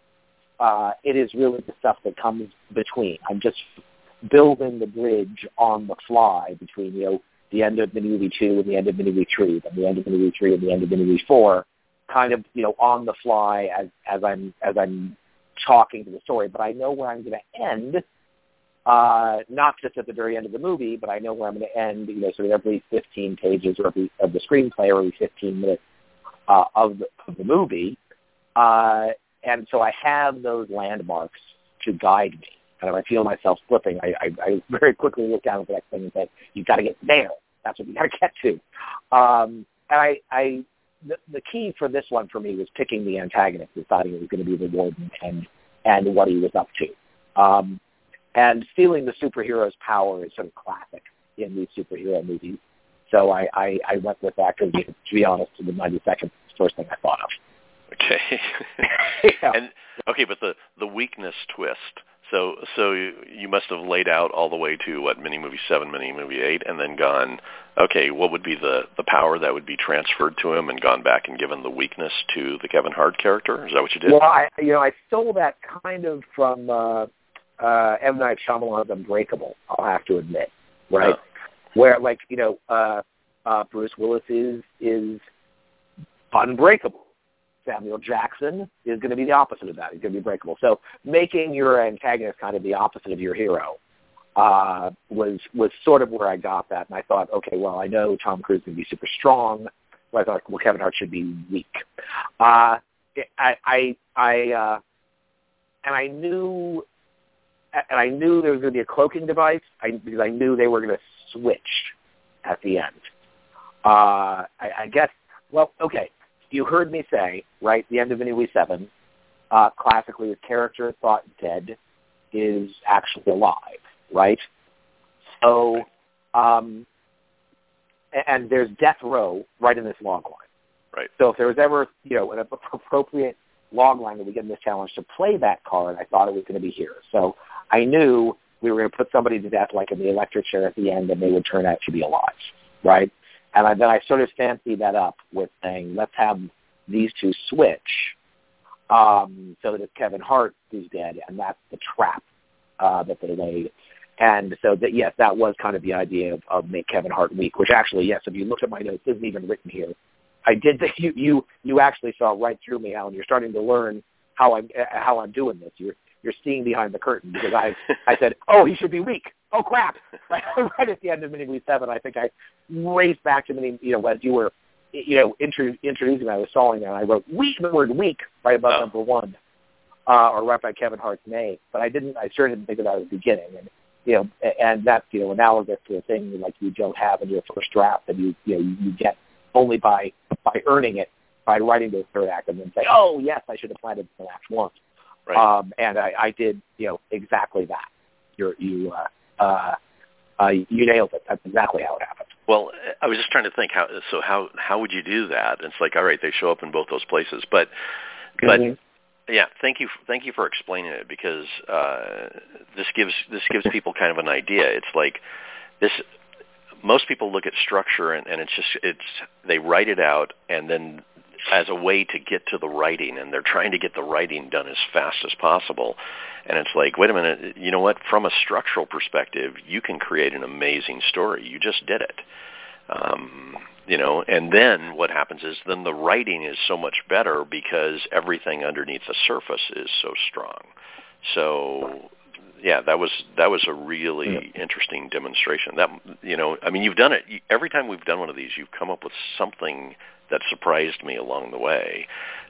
Uh, it is really the stuff that comes between. I'm just building the bridge on the fly between, you know, the end of mini movie two and the end of mini movie three, then the end of mini movie three and the end of mini movie four, kind of, you know, on the fly as, as I'm as I'm talking to the story. But I know where I'm going to end, uh, not just at the very end of the movie, but I know where I'm going to end, you know, sort of every fifteen pages or every, of the screenplay or every fifteen minutes uh, of, the, of the movie. Uh, And so I have those landmarks to guide me. And if I feel myself slipping, I, I, I very quickly look down at the next thing and say, you've got to get there. That's what you've got to get to. Um, and I, I the, the key for this one for me was picking the antagonist, deciding it was going to be the Warden and, and what he was up to. Um, and stealing the superhero's power is sort of classic in these superhero movies. So I, I, I went with that because, to be honest, in the ninety seconds, it's the first thing I thought of. Okay. yeah. And okay, but the, the weakness twist. So so you, you must have laid out all the way to what mini movie seven, mini movie eight, and then gone. Okay, what would be the, the power that would be transferred to him, and gone back and given the weakness to the Kevin Hart character? Is that what you did? Well, I you know I stole that kind of from uh, uh, M. Night Shyamalan's Unbreakable. I'll have to admit, right? Oh. Where like you know uh, uh, Bruce Willis is is unbreakable. Samuel Jackson is going to be the opposite of that. He's going to be breakable. So making your antagonist kind of the opposite of your hero uh, was was sort of where I got that. And I thought, okay, well, I know Tom Cruise is going to be super strong. But I thought, well, Kevin Hart should be weak. Uh, I, I, I, uh, and I knew, and I knew there was going to be a cloaking device I, because I knew they were going to switch at the end. Uh, I, I guess. Well, okay. You heard me say, right, the end of Mini Wii seven, uh, classically his character thought dead is actually alive, right? So, um, and there's death row right in this log line. Right. So if there was ever, you know, an appropriate log line that we get in this challenge to play that card, I thought it was going to be here. So I knew we were going to put somebody to death like in the electric chair at the end and they would turn out to be alive, right? And I, then I sort of fancied that up with saying, let's have these two switch. Um, so that Kevin Hart is dead, and that's the trap uh, that they laid. And so, that, yes, that was kind of the idea of, of Make Kevin Hart Weak, which actually, yes, if you look at my notes, isn't even written here. I did that. You, you you actually saw right through me, Alan. You're starting to learn how I'm how I'm doing this. You're you're seeing behind the curtain because I I said, oh, he should be weak. Oh crap! Right, right at the end of Mini Seven, I think I raced back to Mini. You know, as you were, you know, intro, introducing, I was stalling there, and I wrote weak, the word weak, right above oh. number one, uh, or right by Kevin Hart's name. But I didn't. I sure didn't think of that at the beginning. And you know, and that's you know analogous to a thing like you don't have in your first draft that you you know you get only by by earning it by writing the third act and then say, oh yes, I should have planted the act once. Right. Um, and I, I did you know exactly that. You're, you uh, uh, uh, you nailed it. That's exactly how it happened. Well, I was just trying to think how. So how how would you do that? It's like, all right, they show up in both those places, but but. Mm-hmm. Yeah, thank you. Thank you for explaining it because uh, this gives this gives people kind of an idea. It's like this. Most people look at structure and, and it's just it's they write it out and then as a way to get to the writing, and they're trying to get the writing done as fast as possible. And it's like, wait a minute, you know what? From a structural perspective, you can create an amazing story. You just did it. Um, you know, and then what happens is then the writing is so much better because everything underneath the surface is so strong. So, yeah, that was that was a really yeah. interesting demonstration. That you know, I mean, you've done it every time we've done one of these. You've come up with something that surprised me along the way.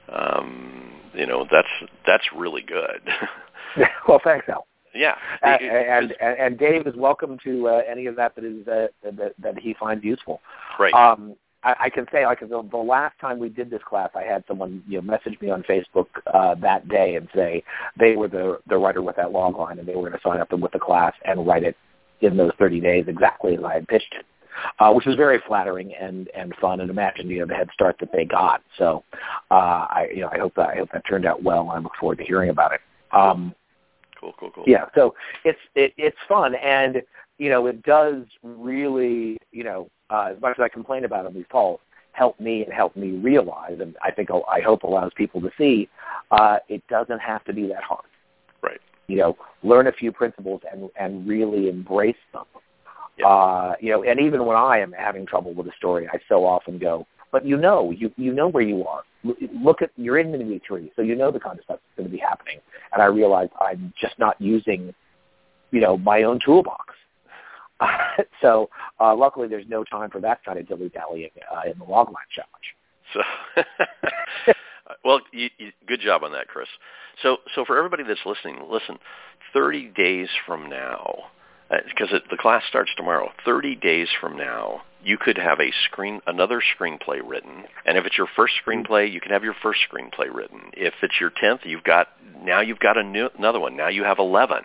Um, you know, that's that's really good. Well, thanks, Al. Yeah, uh, and, and and Dave is welcome to uh, any of that that is uh, that, that he finds useful. Right. Um, I, I can say, like the, the last time we did this class, I had someone you know message me on Facebook uh, that day and say they were the the writer with that log line, and they were going to sign up with the class and write it in those thirty days exactly as I had pitched it, uh, which was very flattering and, and fun. And imagine you know the head start that they got. So uh, I you know I hope that I hope that turned out well. I look forward to hearing about it. Um, Cool, cool, cool. Yeah, so it's it, it's fun, and you know it does really, you know, uh, as much as I complain about on these calls, help me and help me realize, and I think I hope allows people to see, uh, it doesn't have to be that hard. Right. You know, learn a few principles and and really embrace them. Yep. Uh, you know, and even when I am having trouble with a story, I so often go, but you know, you you know where you are. Look at, you're in Mini three, so you know the kind of stuff that's going to be happening. And I realize I'm just not using, you know, my own toolbox. Uh, so uh, luckily there's no time for that kind of dilly-dallying uh, in the logline challenge. So, well, you, you, good job on that, Chris. So, so for everybody that's listening, listen, thirty days from now, because uh, the class starts tomorrow, thirty days from now, you could have a screen, another screenplay written, and if it's your first screenplay, you can have your first screenplay written. If it's your tenth, you've got now you've got a new, another one. Now you have eleven.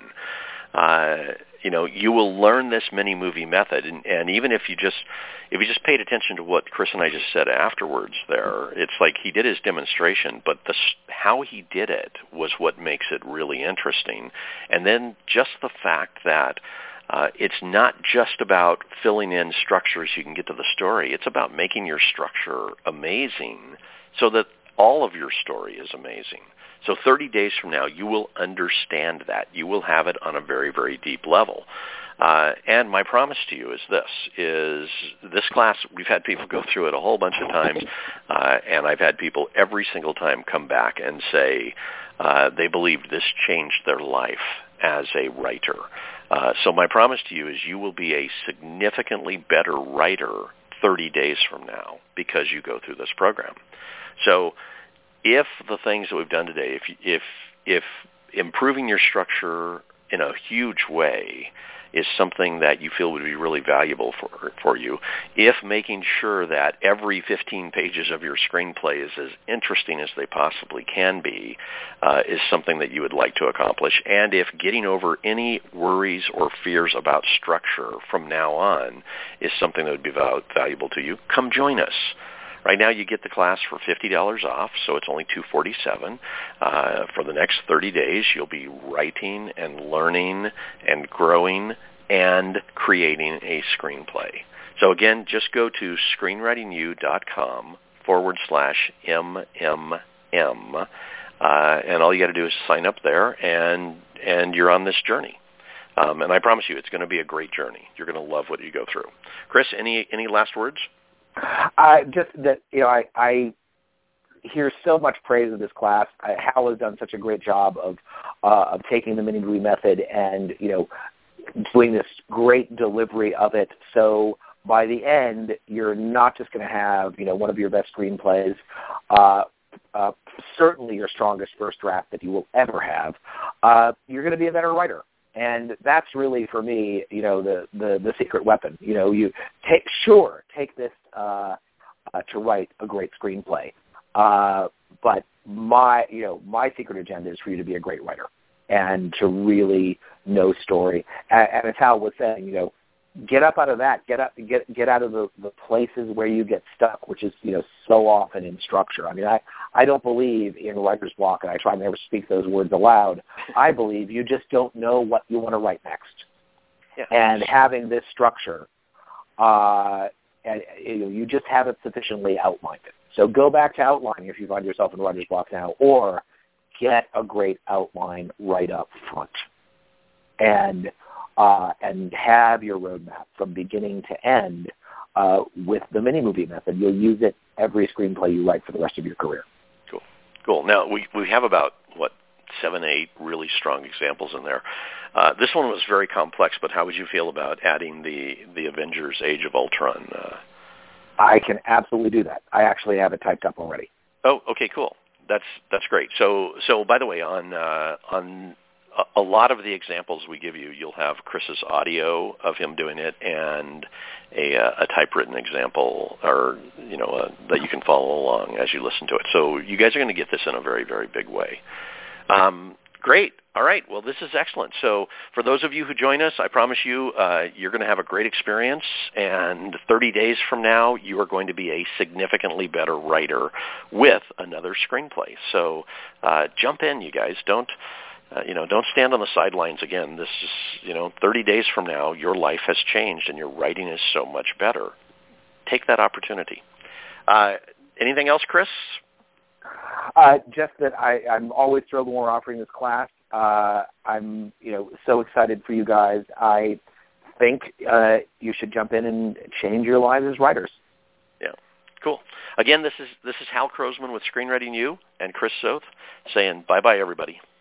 Uh, you know, you will learn this mini movie method, and, and even if you just if you just paid attention to what Chris and I just said afterwards, there, it's like he did his demonstration, but the how he did it was what makes it really interesting, and then just the fact that. Uh, it's not just about filling in structures you can get to the story. It's about making your structure amazing so that all of your story is amazing. So thirty days from now, you will understand that. You will have it on a very, very deep level. Uh, and my promise to you is this, is this class, we've had people go through it a whole bunch of times, uh, and I've had people every single time come back and say uh, they believed this changed their life as a writer. Uh, so my promise to you is you will be a significantly better writer thirty days from now because you go through this program. So if the things that we've done today, if if if improving your structure in a huge way is something that you feel would be really valuable for for you, if making sure that every fifteen pages of your screenplay is as interesting as they possibly can be uh, is something that you would like to accomplish, and if getting over any worries or fears about structure from now on is something that would be val- valuable to you, come join us. Right now you get the class for fifty dollars off, so it's only two hundred forty-seven dollars. Uh, for the next thirty days, you'll be writing and learning and growing and creating a screenplay. So again, just go to screenwritingu.com forward slash MMM. uh, and all you got to do is sign up there, and and you're on this journey. Um, and I promise you, it's going to be a great journey. You're going to love what you go through. Chris, any any last words? Uh, just that, you know, I, I hear so much praise of this class. I, Hal has done such a great job of uh, of taking the mini movie method and, you know, doing this great delivery of it. So by the end, you're not just going to have, you know, one of your best screenplays, uh, uh, certainly your strongest first draft that you will ever have. Uh, you're going to be a better writer. And that's really, for me, you know, the, the, the secret weapon. You know, you take, sure, take this uh, uh, to write a great screenplay. Uh, but my, you know, my secret agenda is for you to be a great writer and to really know story. And, and as Hal was saying, you know, get up out of that. Get up, get get out of the, the places where you get stuck, which is, you know, so often in structure. I mean, I, I don't believe in writer's block, and I try to never speak those words aloud. I believe you just don't know what you want to write next. Yeah. And having this structure, uh, and, you know, you just haven't sufficiently outlined it. So go back to outlining if you find yourself in writer's block now, or get a great outline right up front. And Uh, and have your roadmap from beginning to end uh, with the mini-movie method. You'll use it every screenplay you write for the rest of your career. Cool. Cool. Now, we, we have about, what, seven, eight really strong examples in there. Uh, this one was very complex, but how would you feel about adding the, the Avengers Age of Ultron? Uh, I can absolutely do that. I actually have it typed up already. Oh, okay, cool. That's that's great. So, so by the way, on uh, on a lot of the examples we give you, you'll have Chris's audio of him doing it and a, a typewritten example, or you know, uh, that you can follow along as you listen to it. So you guys are going to get this in a very, very big way. Um, great. All right. Well, this is excellent. So for those of you who join us, I promise you, uh, you're going to have a great experience. And thirty days from now, you are going to be a significantly better writer with another screenplay. So uh, jump in, you guys. Don't. Uh, you know, don't stand on the sidelines again. This is, you know, thirty days from now, your life has changed and your writing is so much better. Take that opportunity. Uh, anything else, Chris? Uh, just that I, I'm always thrilled when we're offering this class. Uh, I'm, you know, so excited for you guys. I think uh, you should jump in and change your lives as writers. Yeah, cool. Again, this is this is Hal Croasmun with Screenwriting U and Chris Soth saying bye-bye, everybody.